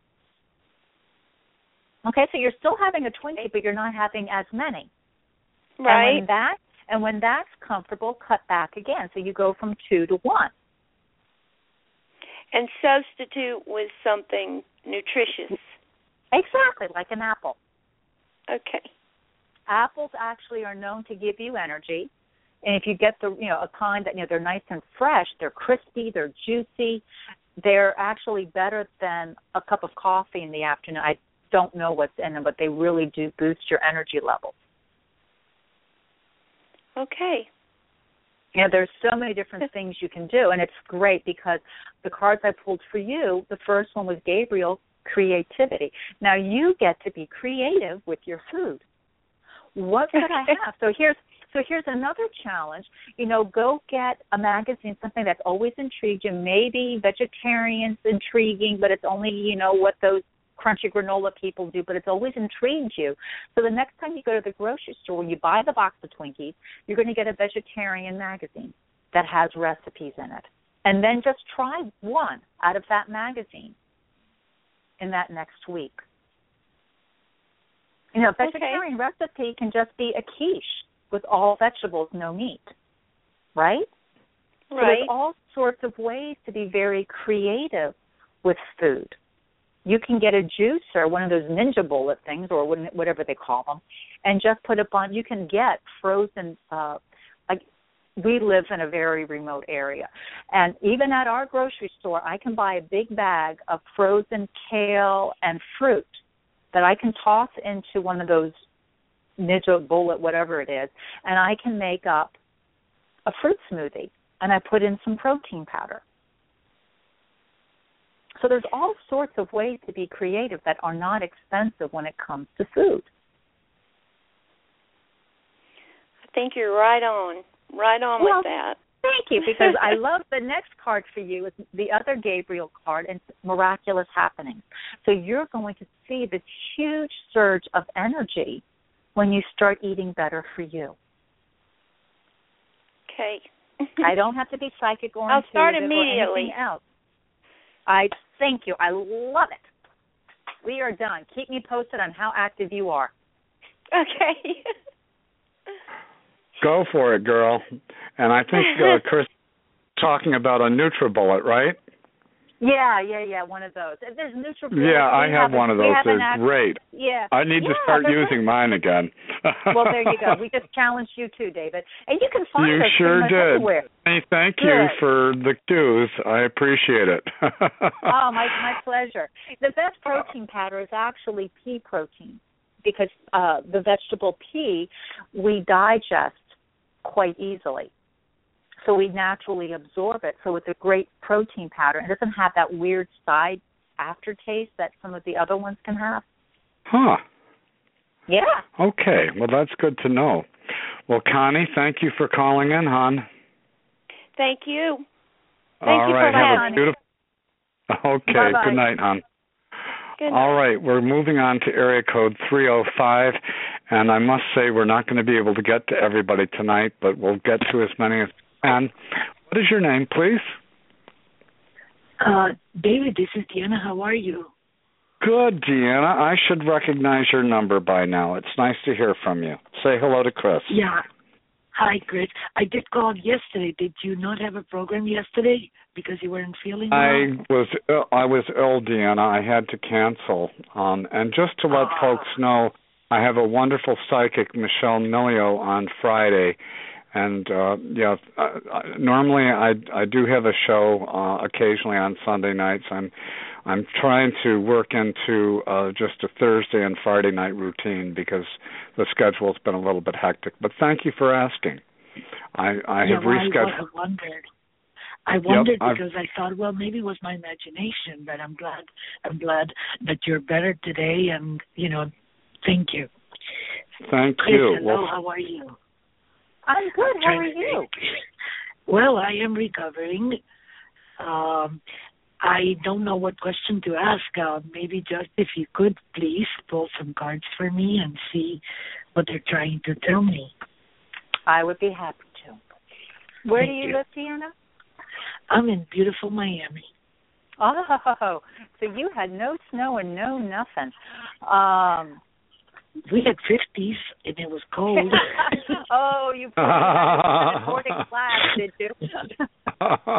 Speaker 4: Okay, so you're still having a Twinkie, but you're not having as many.
Speaker 9: Right.
Speaker 4: And when that's comfortable, cut back again. So you go from 2 to 1.
Speaker 9: And substitute with something nutritious.
Speaker 4: Exactly, like an apple.
Speaker 9: Okay.
Speaker 4: Apples actually are known to give you energy. And if you get a kind that, they're nice and fresh, they're crispy, they're juicy, they're actually better than a cup of coffee in the afternoon. I don't know what's in them, but they really do boost your energy levels.
Speaker 9: Okay.
Speaker 4: There's so many different things you can do, and it's great because the cards I pulled for you, the first one was Gabriel, creativity. Now you get to be creative with your food. What could I have? So here's another challenge. Go get a magazine, something that's always intrigued you. Maybe vegetarian's intriguing, but it's only, what those crunchy granola people do, but it's always intrigued you. So the next time you go to the grocery store, when you buy the box of Twinkies, you're going to get a vegetarian magazine that has recipes in it. And then just try one out of that magazine in that next week. Vegetarian recipe can just be a quiche with all vegetables, no meat, right? So there's all sorts of ways to be very creative with food. You can get a juicer, one of those Ninja Bullet things, or whatever they call them, and just put it on. You can get frozen, we live in a very remote area. And even at our grocery store, I can buy a big bag of frozen kale and fruit that I can toss into one of those Ninja Bullet, whatever it is, and I can make up a fruit smoothie, and I put in some protein powder. So there's all sorts of ways to be creative that are not expensive when it comes to food.
Speaker 9: I think you're right on with that.
Speaker 4: Thank you, because I love the next card for you is the other Gabriel card, and Miraculous Happenings. So you're going to see this huge surge of energy when you start eating better for you.
Speaker 9: Okay.
Speaker 4: I don't have to be psychic or
Speaker 9: I'll start
Speaker 4: immediately. Or anything else. I thank you. I love it. We are done. Keep me posted on how active you are.
Speaker 9: Okay.
Speaker 3: Go for it, girl. And I think Chris talking about a NutriBullet, right?
Speaker 4: Yeah, one of those. There's NutriBullet.
Speaker 3: Yeah, I have one of those. They're great.
Speaker 4: Yeah.
Speaker 3: I need to start using mine again.
Speaker 4: Well, there you go. We just challenged you too, David. And you can find us
Speaker 3: sure did.
Speaker 4: everywhere.
Speaker 3: Hey, thank you for the cues. I appreciate it.
Speaker 4: Oh, my pleasure. The best protein powder is actually pea protein, because the vegetable pea we digest quite easily. So we naturally absorb it. So it's a great protein powder. It doesn't have that weird side aftertaste that some of the other ones can have.
Speaker 3: Huh.
Speaker 4: Yeah.
Speaker 3: Okay. Well, that's good to know. Well, Connie, thank you for calling in, hon.
Speaker 9: Thank you.
Speaker 3: All right. Have a beautiful. Okay.
Speaker 4: Bye-bye.
Speaker 3: Good night, hon.
Speaker 9: Good night.
Speaker 3: All right. We're moving on to area code 305. And I must say we're not going to be able to get to everybody tonight, but we'll get to as many as And what is your name, please?
Speaker 10: David, this is Deanna. How are you?
Speaker 3: Good, Deanna. I should recognize your number by now. It's nice to hear from you. Say hello to Chris.
Speaker 10: Yeah. Hi, Chris. I did call yesterday. Did you not have a program yesterday because you weren't feeling well?
Speaker 3: I was ill, Deanna. I had to cancel. And just to let folks know, I have a wonderful psychic, Michelle Milio, on Friday. And, normally I do have a show occasionally on Sunday nights. I'm trying to work into just a Thursday and Friday night routine because the schedule's been a little bit hectic. But thank you for asking. I have rescheduled.
Speaker 10: I wondered because I thought, well, maybe it was my imagination, but I'm glad that you're better today, and thank you.
Speaker 3: Thank
Speaker 10: Chris,
Speaker 3: you.
Speaker 10: Hello, how are you?
Speaker 4: I'm good. How are you?
Speaker 10: Well, I am recovering. I don't know what question to ask. Maybe just if you could please pull some cards for me and see what they're trying to tell me.
Speaker 4: I would be happy to. Where do you live, Deanna?
Speaker 10: I'm in beautiful Miami.
Speaker 4: Oh, so you had no snow and no nothing.
Speaker 10: We had 50s, and it was cold.
Speaker 4: Oh, you put a Nordic flag, did you?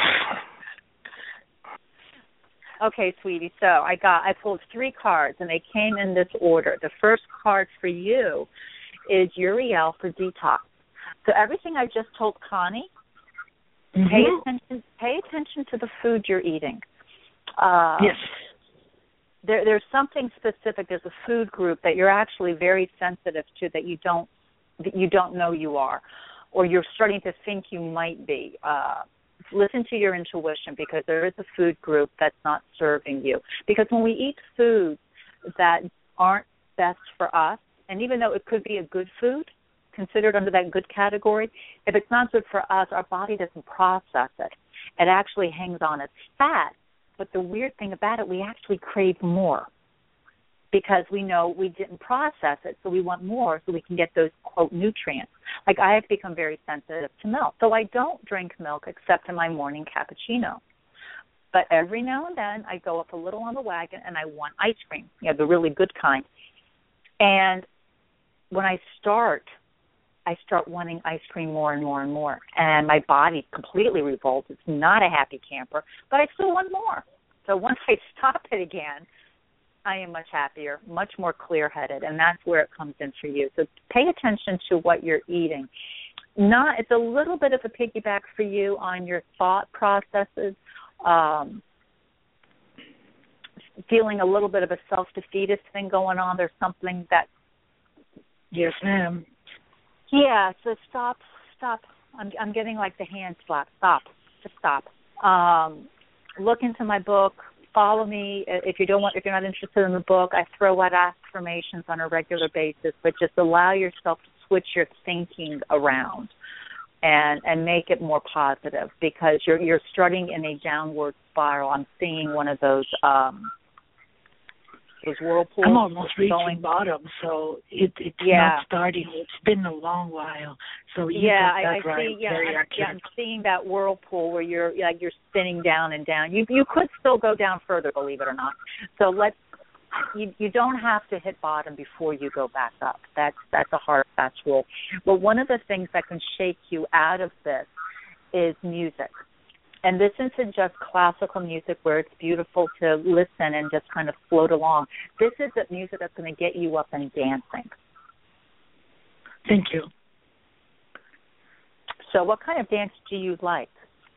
Speaker 4: Okay, sweetie. So I pulled 3 cards, and they came in this order. The first card for you is Uriel for detox. So everything I just told Connie, pay attention to the food you're eating.
Speaker 10: Yes.
Speaker 4: There's something specific. There's a food group that you're actually very sensitive to that you don't know you are, or you're starting to think you might be. Listen to your intuition, because there is a food group that's not serving you. Because when we eat foods that aren't best for us, and even though it could be a good food, considered under that good category, if it's not good for us, our body doesn't process it. It actually hangs on as fat. But the weird thing about it, we actually crave more because we know we didn't process it, so we want more so we can get those, quote, nutrients. Like I have become very sensitive to milk, so I don't drink milk except in my morning cappuccino. But every now and then I go up a little on the wagon and I want ice cream, the really good kind. And when I start wanting ice cream more and more and more. And my body completely revolts. It's not a happy camper, but I still want more. So once I stop it again, I am much happier, much more clear-headed, and that's where it comes in for you. So pay attention to what you're eating. It's a little bit of a piggyback for you on your thought processes, feeling a little bit of a self-defeatist thing going on. There's something that...
Speaker 10: Yes, ma'am.
Speaker 4: Yeah, so stop. I'm getting like the hand slap. Just stop. Look into my book. Follow me. If you're not interested in the book, I throw out affirmations on a regular basis, but just allow yourself to switch your thinking around and make it more positive, because you're starting in a downward spiral. I'm seeing one of those whirlpools.
Speaker 10: I'm almost reaching bottom, so it's not starting. It's been a long while. So
Speaker 4: I see. I'm seeing that whirlpool where you're spinning down and down. You could still go down further, believe it or not. So you don't have to hit bottom before you go back up. That's a hard fast rule. But one of the things that can shake you out of this is music. And this isn't just classical music where it's beautiful to listen and just kind of float along. This is the music that's going to get you up and dancing.
Speaker 10: Thank you.
Speaker 4: So what kind of dance do you like?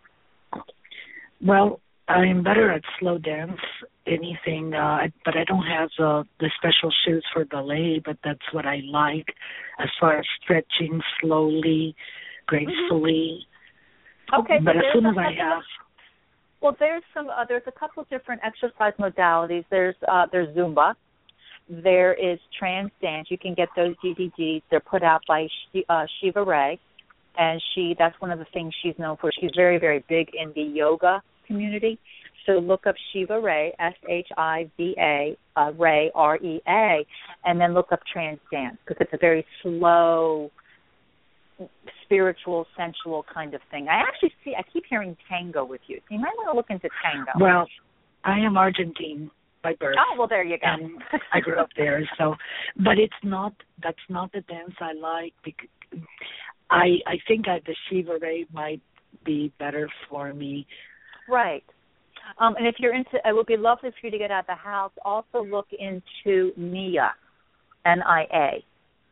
Speaker 10: Well, I'm better at slow dance, anything, but I don't have the special shoes for ballet, but that's what I like as far as stretching slowly, gracefully.
Speaker 4: Okay,
Speaker 10: but as soon as I have...
Speaker 4: Well, there's a couple of different exercise modalities. There's Zumba. There is trance dance. You can get those DVDs. They're put out by Shiva Ray, and that's one of the things she's known for. She's very, very big in the yoga community. So look up Shiva Ray, SHIVA, Ray, REA, and then look up trance dance, because it's a very slow spiritual, sensual kind of thing. I keep hearing tango with you. So you might want to look into tango.
Speaker 10: Well, I am Argentine by birth.
Speaker 4: Oh, well, there you go.
Speaker 10: And I grew up there, so, but that's not the dance I like, because I think the Shiva Ray might be better for me.
Speaker 4: Right. And if you're into, it would be lovely for you to get out of the house. Also look into Nia, N-I-A.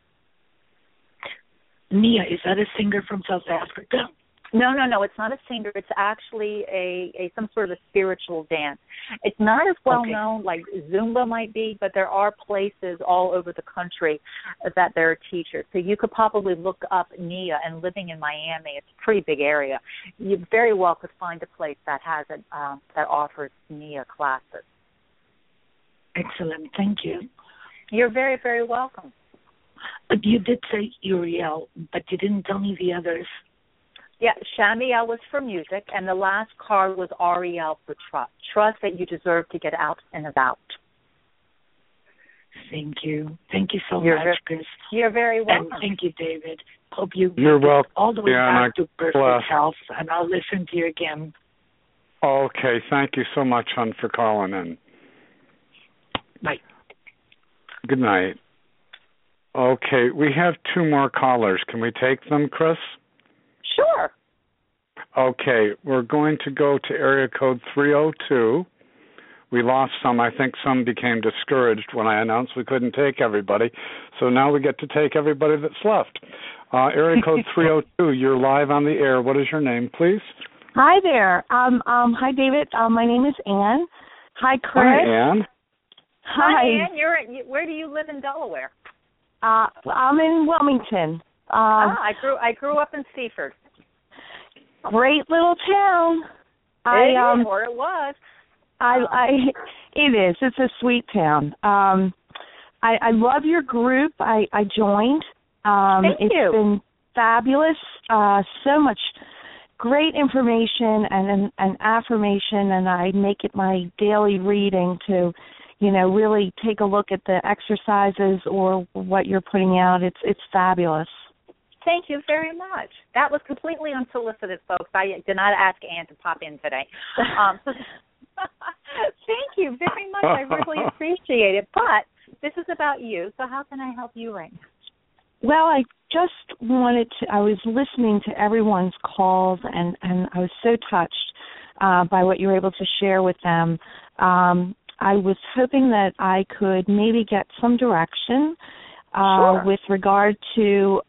Speaker 10: Nia, is that a singer from South Africa?
Speaker 4: No, it's not a singer. It's actually a some sort of a spiritual dance. It's not as well known like Zumba might be, but there are places all over the country that there are teachers. So you could probably look up Nia, and living in Miami, it's a pretty big area. You very well could find a place that has it that offers Nia classes.
Speaker 10: Excellent, thank you.
Speaker 4: You're very, very welcome.
Speaker 10: You did say Uriel, but you didn't tell me the others.
Speaker 4: Yeah, Shamiel was for music, and the last card was Ariel for trust. Trust that you deserve to get out and about.
Speaker 10: Thank you. Thank you so much, Chris.
Speaker 4: You're very welcome.
Speaker 10: And thank you, David. Hope you
Speaker 3: You're welcome.
Speaker 10: All the way back to perfect health, and I'll listen to you again.
Speaker 3: Okay, thank you so much, hon, for calling in.
Speaker 10: Bye.
Speaker 3: Good night. Okay, we have 2 more callers. Can we take them, Chris?
Speaker 4: Sure.
Speaker 3: Okay, we're going to go to area code 302. We lost some. I think some became discouraged when I announced we couldn't take everybody. So now we get to take everybody that's left. Area code 302, you're live on the air. What is your name, please?
Speaker 6: Hi there. Hi, David. My name is Ann. Hi, Chris.
Speaker 3: Hi, Ann.
Speaker 4: Hi, Ann. Where do you live in Delaware?
Speaker 6: I'm in Wilmington.
Speaker 4: I grew up in Seaford.
Speaker 6: Great little town.
Speaker 4: Or it was.
Speaker 6: It is. It's a sweet town. I love your group. I joined.
Speaker 4: Thank you.
Speaker 6: It's been fabulous. So much great information and affirmation, and I make it my daily reading to, really take a look at the exercises or what you're putting out. It's fabulous.
Speaker 4: Thank you very much. That was completely unsolicited, folks. I did not ask Ann to pop in today. Thank you very much. I really appreciate it. But this is about you, so how can I help you right now?
Speaker 6: Well, I just I was listening to everyone's calls, and I was so touched by what you were able to share with them. I was hoping that I could maybe get some direction
Speaker 4: Sure.
Speaker 6: with regard to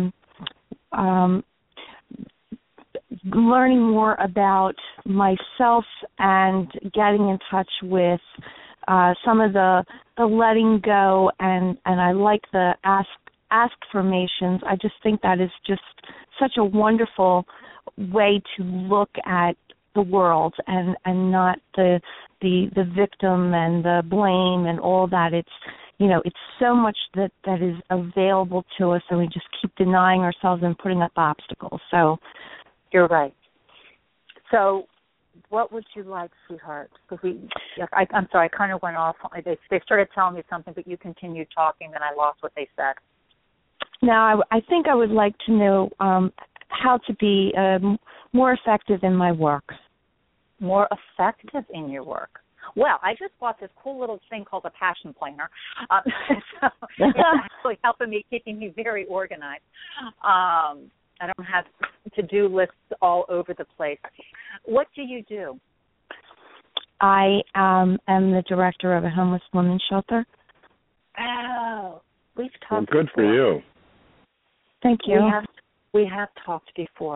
Speaker 6: learning more about myself and getting in touch with some of the letting go, and I like the ask-formations. I just think that is just such a wonderful way to look at the world and not the victim and the blame and all that. It's so much that is available to us, and we just keep denying ourselves and putting up obstacles. So
Speaker 4: you're right. So what would you like, sweetheart? Because I'm sorry, I kind of went off. They started telling me something, but you continued talking, and I lost what they said.
Speaker 6: Now, I think I would like to know how to be more effective in my work.
Speaker 4: More effective in your work? Well, I just bought this cool little thing called a passion planner. So it's actually helping me, keeping me very organized. I don't have to-do lists all over the place. What do you do?
Speaker 6: I am the director of a homeless women's shelter.
Speaker 4: Oh, we've talked
Speaker 3: good
Speaker 4: before.
Speaker 3: For you.
Speaker 6: Thank you.
Speaker 4: We have talked before.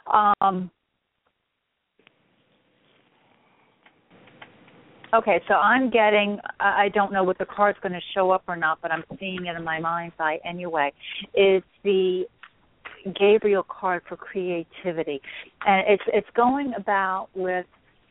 Speaker 4: Okay, so I'm getting, I don't know what the card's going to show up or not, but I'm seeing it in my mind's eye anyway, is the Gabriel card for creativity. And it's going about with,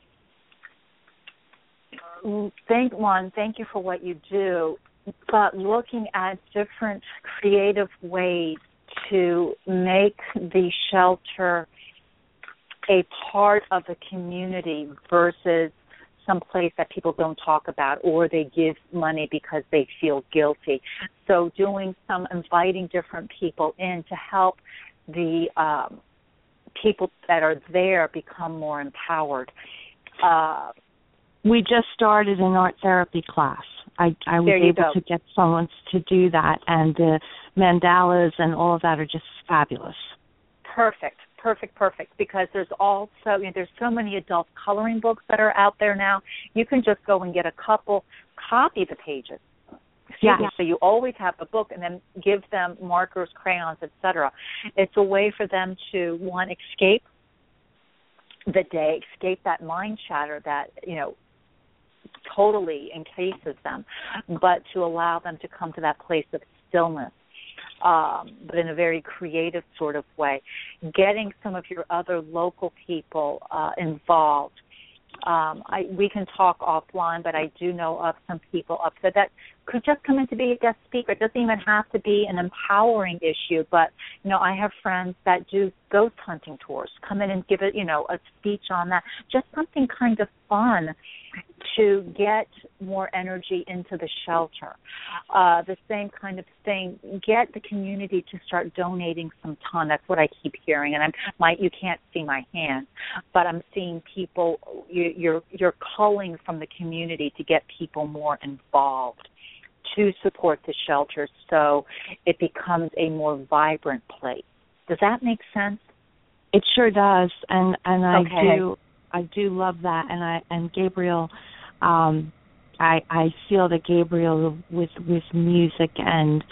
Speaker 4: thank you for what you do, but looking at different creative ways to make the shelter a part of the community versus some place that people don't talk about, or they give money because they feel guilty. So inviting different people in to help the people that are there become more empowered.
Speaker 6: We just started an art therapy class. I was able to get someone to do that, and the mandalas and all of that are just fabulous.
Speaker 4: Perfect. Because there's also, there's so many adult coloring books that are out there now. You can just go and get a couple, copy the pages.
Speaker 6: Yeah.
Speaker 4: So you always have the book, and then give them markers, crayons, etc. It's a way for them to, one, escape the day, escape that mind chatter that, totally encases them, but to allow them to come to that place of stillness, but in a very creative sort of way. Getting some of your other local people involved. We can talk offline, but I do know of some people up there that could just come in to be a guest speaker. It doesn't even have to be an empowering issue, but, I have friends that do ghost hunting tours, come in and give it, a speech on that, just something kind of fun to get more energy into the shelter. The same kind of thing, get the community to start donating some time. That's what I keep hearing, and you can't see my hand, but I'm seeing people, you're calling from the community to get people more involved to support the shelter so it becomes a more vibrant place. Does that make sense?
Speaker 6: It sure does, and
Speaker 4: okay.
Speaker 6: I do love that, and Gabriel, I feel that Gabriel with music and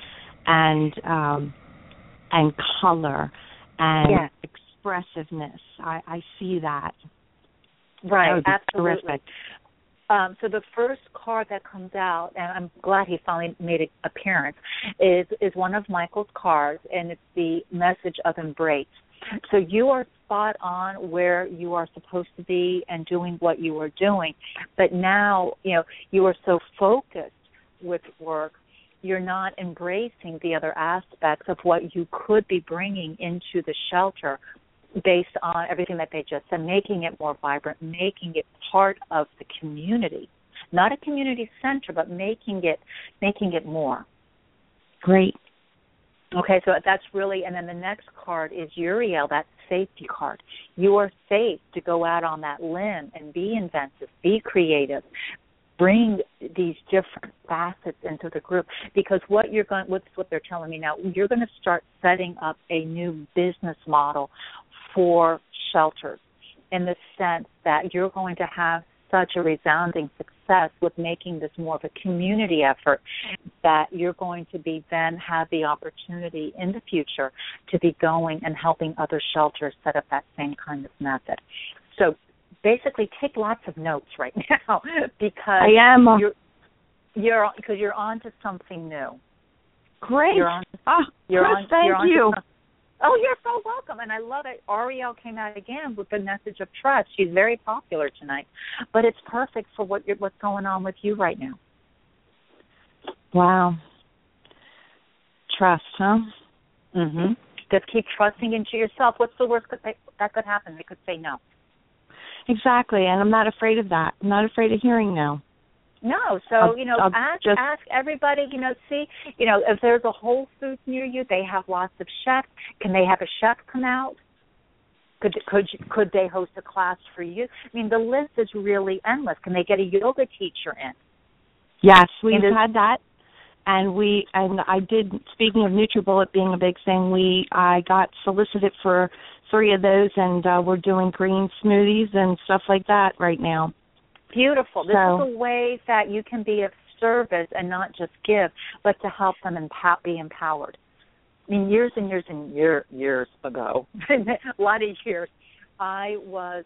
Speaker 6: color and expressiveness, I see that.
Speaker 4: Right,
Speaker 6: that
Speaker 4: absolutely.
Speaker 6: Terrific.
Speaker 4: So the first card that comes out, and I'm glad he finally made an appearance, is one of Michael's cards, and it's the message of embrace. So you are spot on where you are supposed to be and doing what you are doing, but now, you are so focused with work, you're not embracing the other aspects of what you could be bringing into the shelter based on everything that they just said, making it more vibrant, making it part of the community, not a community center, but making it more.
Speaker 6: Great.
Speaker 4: Okay, so that's really, and then the next card is Uriel, that safety card. You are safe to go out on that limb and be inventive, be creative, bring these different facets into the group, because what they're telling me now, you're going to start setting up a new business model for shelters, in the sense that you're going to have such a resounding success with making this more of a community effort that you're going to be then have the opportunity in the future to be going and helping other shelters set up that same kind of method. So basically take lots of notes right now, because
Speaker 6: I am.
Speaker 4: You're on to something new.
Speaker 6: Great. Thank you.
Speaker 4: Oh, you're so welcome, and I love it. Ariel came out again with the message of trust. She's very popular tonight, but it's perfect for what's going on with you right now.
Speaker 6: Wow. Trust, huh?
Speaker 4: Mm-hmm. Just keep trusting into yourself. What's the worst that could happen? They could say no.
Speaker 6: Exactly, and I'm not afraid of that. I'm not afraid of hearing no.
Speaker 4: No, so, ask everybody, see, if there's a Whole Foods near you, they have lots of chefs. Can they have a chef come out? Could they host a class for you? I mean, the list is really endless. Can they get a yoga teacher in?
Speaker 6: Yes, we've had that. And I did, speaking of NutriBullet being a big thing, I got solicited for 3 of those, and we're doing green smoothies and stuff like that right now.
Speaker 4: Beautiful. This is a way that you can be of service and not just give, but to help them be empowered. I mean, years and years and years ago, a lot of years, I wasn't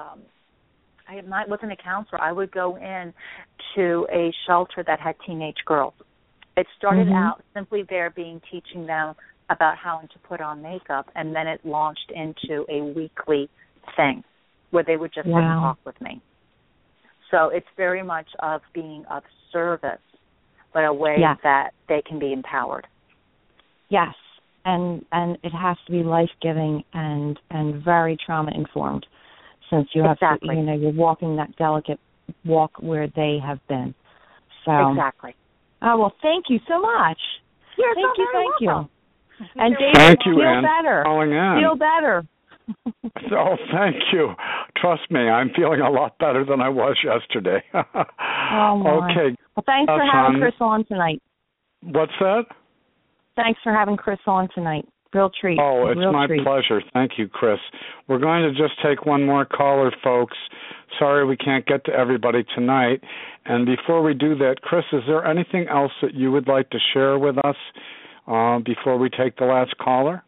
Speaker 4: a counselor. I would go in to a shelter that had teenage girls. It started out simply teaching them about how to put on makeup, and then it launched into a weekly thing where they would just sit and talk with me. So it's very much of being of service, but a way that they can be empowered.
Speaker 6: Yes, and it has to be life-giving and very trauma-informed, since you have to, you're walking that delicate walk where they have been. So
Speaker 4: exactly.
Speaker 6: Oh, well, thank you so much.
Speaker 4: Thank you.
Speaker 6: And David,
Speaker 3: thank you,
Speaker 6: feel
Speaker 3: Ann,
Speaker 6: better.
Speaker 3: Calling in.
Speaker 6: Feel better.
Speaker 3: Oh, thank you. Trust me, I'm feeling a lot better than I was yesterday.
Speaker 6: Oh, my.
Speaker 3: Okay.
Speaker 6: Well, thanks for having Chris on tonight.
Speaker 3: What's that?
Speaker 6: Thanks for having Chris on tonight. Real treat.
Speaker 3: Oh, it's
Speaker 6: Real
Speaker 3: my
Speaker 6: treat.
Speaker 3: pleasure. Thank you, Chris. We're going to just take one more caller, folks. Sorry we can't get to everybody tonight. And before we do that, Chris, is there anything else that you would like to share with us before we take the last caller?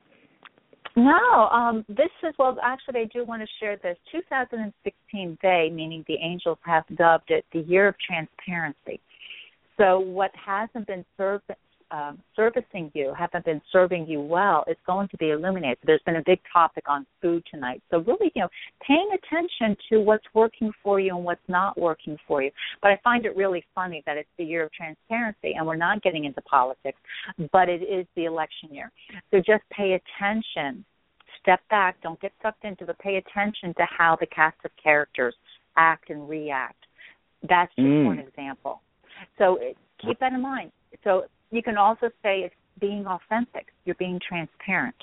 Speaker 4: No, this is, well, actually, I do want to share this. 2016, meaning the angels, have dubbed it the year of transparency. So what hasn't been servicing you, haven't been serving you well, is going to be illuminated. There's been a big topic on food tonight. So really, paying attention to what's working for you and what's not working for you. But I find it really funny that it's the year of transparency, and we're not getting into politics, but it is the election year. So just pay attention. Step back. Don't get sucked into it. Pay attention to how the cast of characters act and react. That's just one example. So keep that in mind. So you can also say it's being authentic. You're being transparent.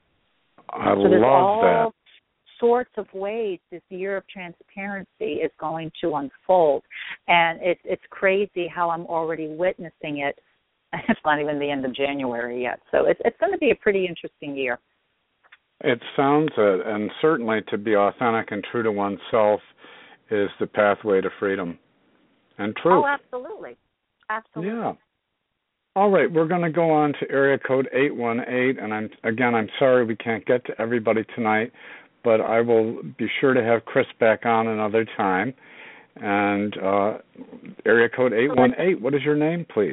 Speaker 3: I
Speaker 4: so there's
Speaker 3: love
Speaker 4: all
Speaker 3: that.
Speaker 4: Sorts of ways this year of transparency is going to unfold. And it's crazy how I'm already witnessing it. It's not even the end of January yet. So it's going to be a pretty interesting year.
Speaker 3: It sounds it, and certainly to be authentic and true to oneself is the pathway to freedom and truth.
Speaker 4: Oh, absolutely. Absolutely.
Speaker 3: Yeah. All right, we're going to go on to area code 818, and I'm sorry we can't get to everybody tonight, but I will be sure to have Chris back on another time. And area code 818, what is your name, please?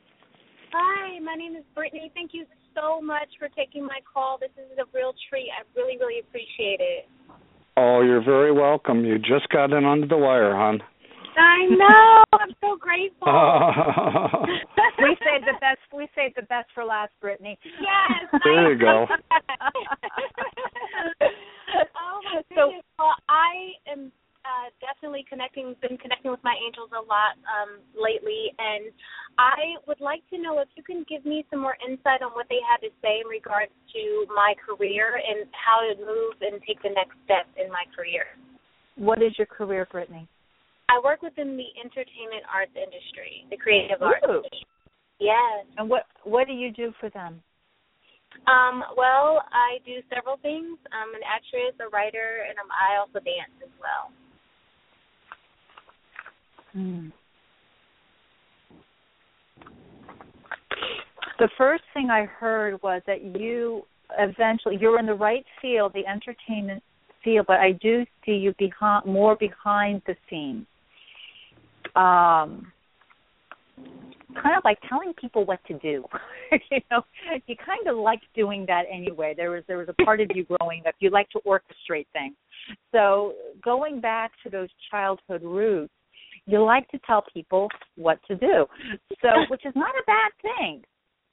Speaker 11: Hi, my name is Brittany. Thank you so much for taking my call. This is a real treat. I really, really appreciate it.
Speaker 3: Oh, you're very welcome. You just got in under the wire, hon.
Speaker 11: I know. I'm so grateful.
Speaker 4: We saved the best. We saved the best for last, Brittany.
Speaker 11: Yes.
Speaker 3: There you go.
Speaker 11: Oh my goodness. Well, I am definitely been connecting with my angels a lot lately, and I would like to know if you can give me some more insight on what they had to say in regards to my career and how to move and take the next step in my career.
Speaker 4: What is your career, Brittany?
Speaker 11: I work within the entertainment arts industry, the creative arts industry. Yes.
Speaker 4: And what do you do for them?
Speaker 11: Well, I do several things. I'm an actress, a writer, and I also dance as well.
Speaker 4: The first thing I heard was that you're in the right field, the entertainment field, but I do see you more behind the scenes. Kind of like telling people what to do. You kind of like doing that anyway. There was a part of you growing up. You like to orchestrate things. So going back to those childhood roots, you like to tell people what to do. So, which is not a bad thing.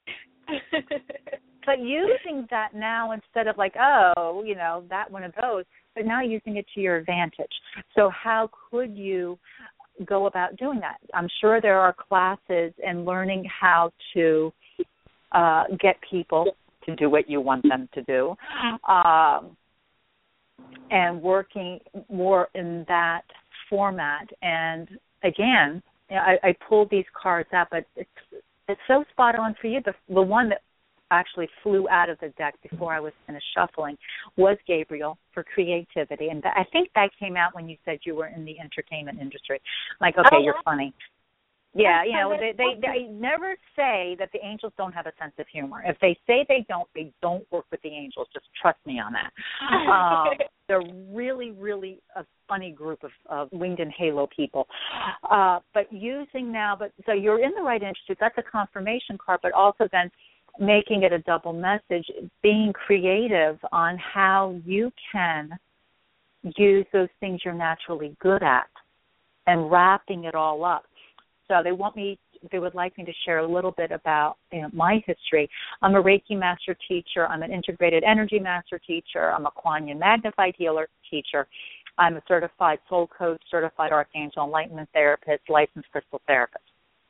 Speaker 4: But using that now instead of like, that one of those, but now using it to your advantage. So how could you go about doing that? I'm sure there are classes and learning how to get people to do what you want them to do, and working more in that format. And again, I pulled these cards out, but it's so spot on for you. The one that actually flew out of the deck before I was finished shuffling was Gabriel for creativity, and I think that came out when you said you were in the entertainment industry. Like, okay, you're funny. Yeah, they never say that the angels don't have a sense of humor. If they say they don't work with the angels. Just trust me on that. They're really, really a funny group of winged and halo people. But so you're in the right industry. That's a confirmation card, but also then making it a double message, being creative on how you can use those things you're naturally good at and wrapping it all up. So they would like me to share a little bit about my history. I'm a Reiki master teacher. I'm an integrated energy master teacher. I'm a Kuan Yin magnified healer teacher. I'm a certified soul coach, certified archangel enlightenment therapist, licensed crystal therapist.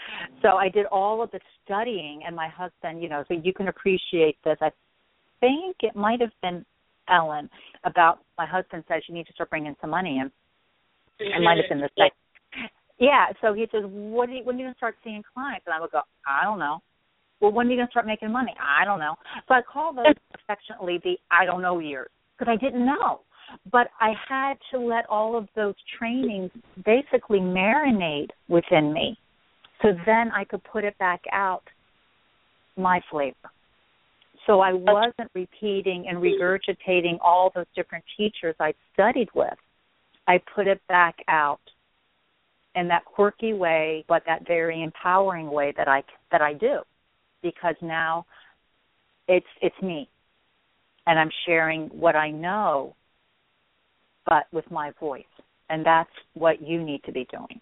Speaker 4: So I did all of the studying, and my husband, so you can appreciate this. I think it might have been Ellen about my husband says you need to start bringing some money in. It might have been the second. Yeah, so he says, when are you going to start seeing clients? And I would go, I don't know. Well, when are you going to start making money? I don't know. So I call those affectionately the I don't know years because I didn't know. But I had to let all of those trainings basically marinate within me so then I could put it back out my flavor. So I wasn't repeating and regurgitating all those different teachers I studied with. I put it back out in that quirky way, but that very empowering way that I do, because now it's me, and I'm sharing what I know, but with my voice, and that's what you need to be doing.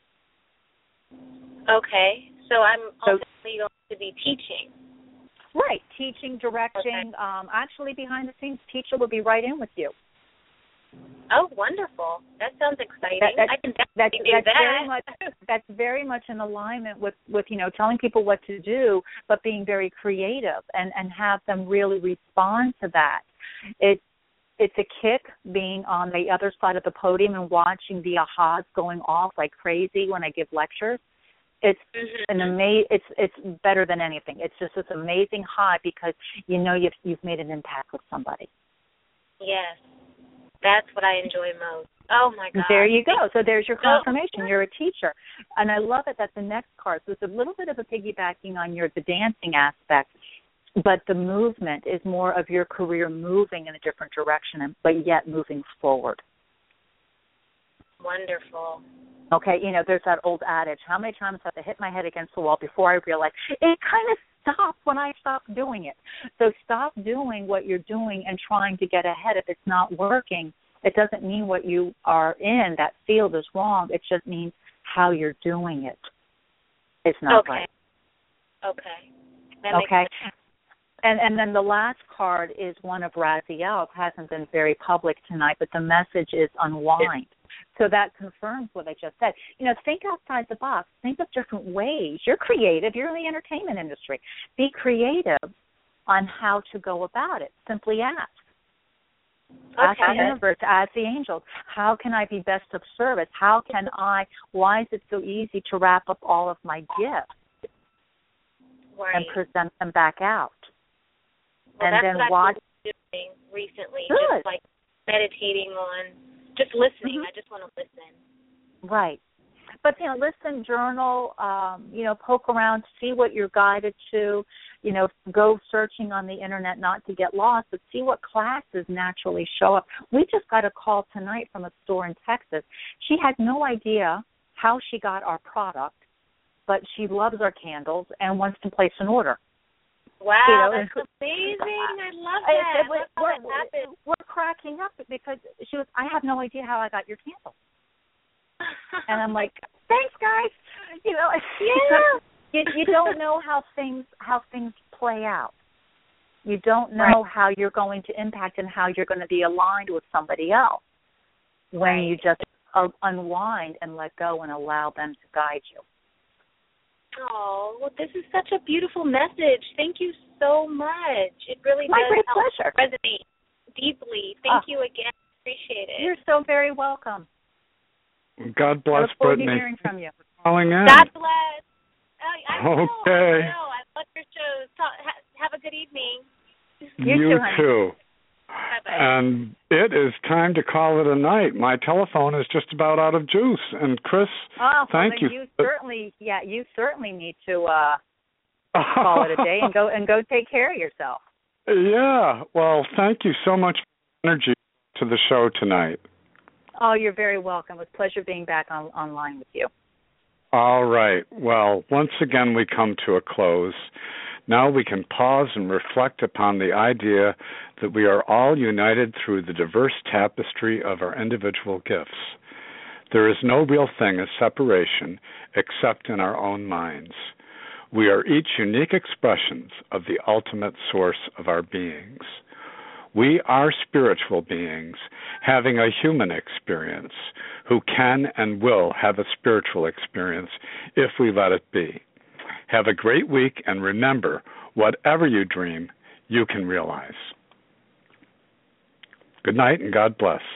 Speaker 11: Okay, so I'm ultimately going to be teaching.
Speaker 4: Right, teaching, directing. Okay. Actually, behind the scenes, teacher will be right in with you.
Speaker 11: Oh, wonderful! That sounds exciting. I can definitely do that.
Speaker 4: That's very much in alignment with telling people what to do, but being very creative and have them really respond to that. It's a kick being on the other side of the podium and watching the ahas going off like crazy when I give lectures. It's it's better than anything. It's just this amazing high because you've made an impact with somebody.
Speaker 11: Yes. That's what I enjoy most. Oh, my God.
Speaker 4: There you go. So there's your confirmation. You're a teacher. And I love it that the next card, so it's a little bit of a piggybacking on the dancing aspect, but the movement is more of your career moving in a different direction, but yet moving forward.
Speaker 11: Wonderful.
Speaker 4: Okay, there's that old adage, how many times have I hit my head against the wall before I realized it kind of stopped when I stopped doing it. So stop doing what you're doing and trying to get ahead. If it's not working, it doesn't mean what you are in, that field, is wrong. It just means how you're doing it is not right.
Speaker 11: Okay. That makes sense.
Speaker 4: And then the last card is one of Raziel. It hasn't been very public tonight, but the message is unwind. So that confirms what I just said. Think outside the box. Think of different ways. You're creative. You're in the entertainment industry. Be creative on how to go about it. Simply ask. Okay. Ask the universe, ask the angels, how can I be best of service? Why is it so easy to wrap up all of my gifts and present them back out?
Speaker 11: Well,
Speaker 4: and
Speaker 11: that's
Speaker 4: then
Speaker 11: what I've been doing recently, just like meditating on, just listening. I just want to listen.
Speaker 4: Right. But, listen, journal, poke around, see what you're guided to, go searching on the Internet, not to get lost, but see what classes naturally show up. We just got a call tonight from a store in Texas. She had no idea how she got our product, but she loves our candles and wants to place an order.
Speaker 11: Wow, that's amazing. I love that.
Speaker 4: We're cracking up because she was, I have no idea how I got your candle. And I'm like, thanks, guys. You don't know how things play out. You don't know how you're going to impact and how you're going to be aligned with somebody else when you just unwind and let go and allow them to guide you.
Speaker 11: Oh, well, this is such a beautiful message. Thank you so much. It really
Speaker 4: My
Speaker 11: does
Speaker 4: great
Speaker 11: help
Speaker 4: pleasure.
Speaker 11: resonate deeply. Thank you again. Appreciate it.
Speaker 4: You're so very welcome.
Speaker 3: God bless Brittany.
Speaker 4: I look forward to hearing from you.
Speaker 3: Calling in.
Speaker 11: God bless. I know. I love your shows. Have a good evening.
Speaker 3: You too.
Speaker 11: Bye-bye.
Speaker 3: And it is time to call it a night. My telephone is just about out of juice. And Chris, thank you.
Speaker 4: You certainly need to call it a day and go take care of yourself.
Speaker 3: Yeah. Well, thank you so much for energy to the show tonight.
Speaker 4: Oh, you're very welcome. It was a pleasure being back online with you.
Speaker 3: All right. Well, once again, we come to a close. Now we can pause and reflect upon the idea that we are all united through the diverse tapestry of our individual gifts. There is no real thing as separation except in our own minds. We are each unique expressions of the ultimate source of our beings. We are spiritual beings having a human experience who can and will have a spiritual experience if we let it be. Have a great week, and remember, whatever you dream, you can realize. Good night and God bless.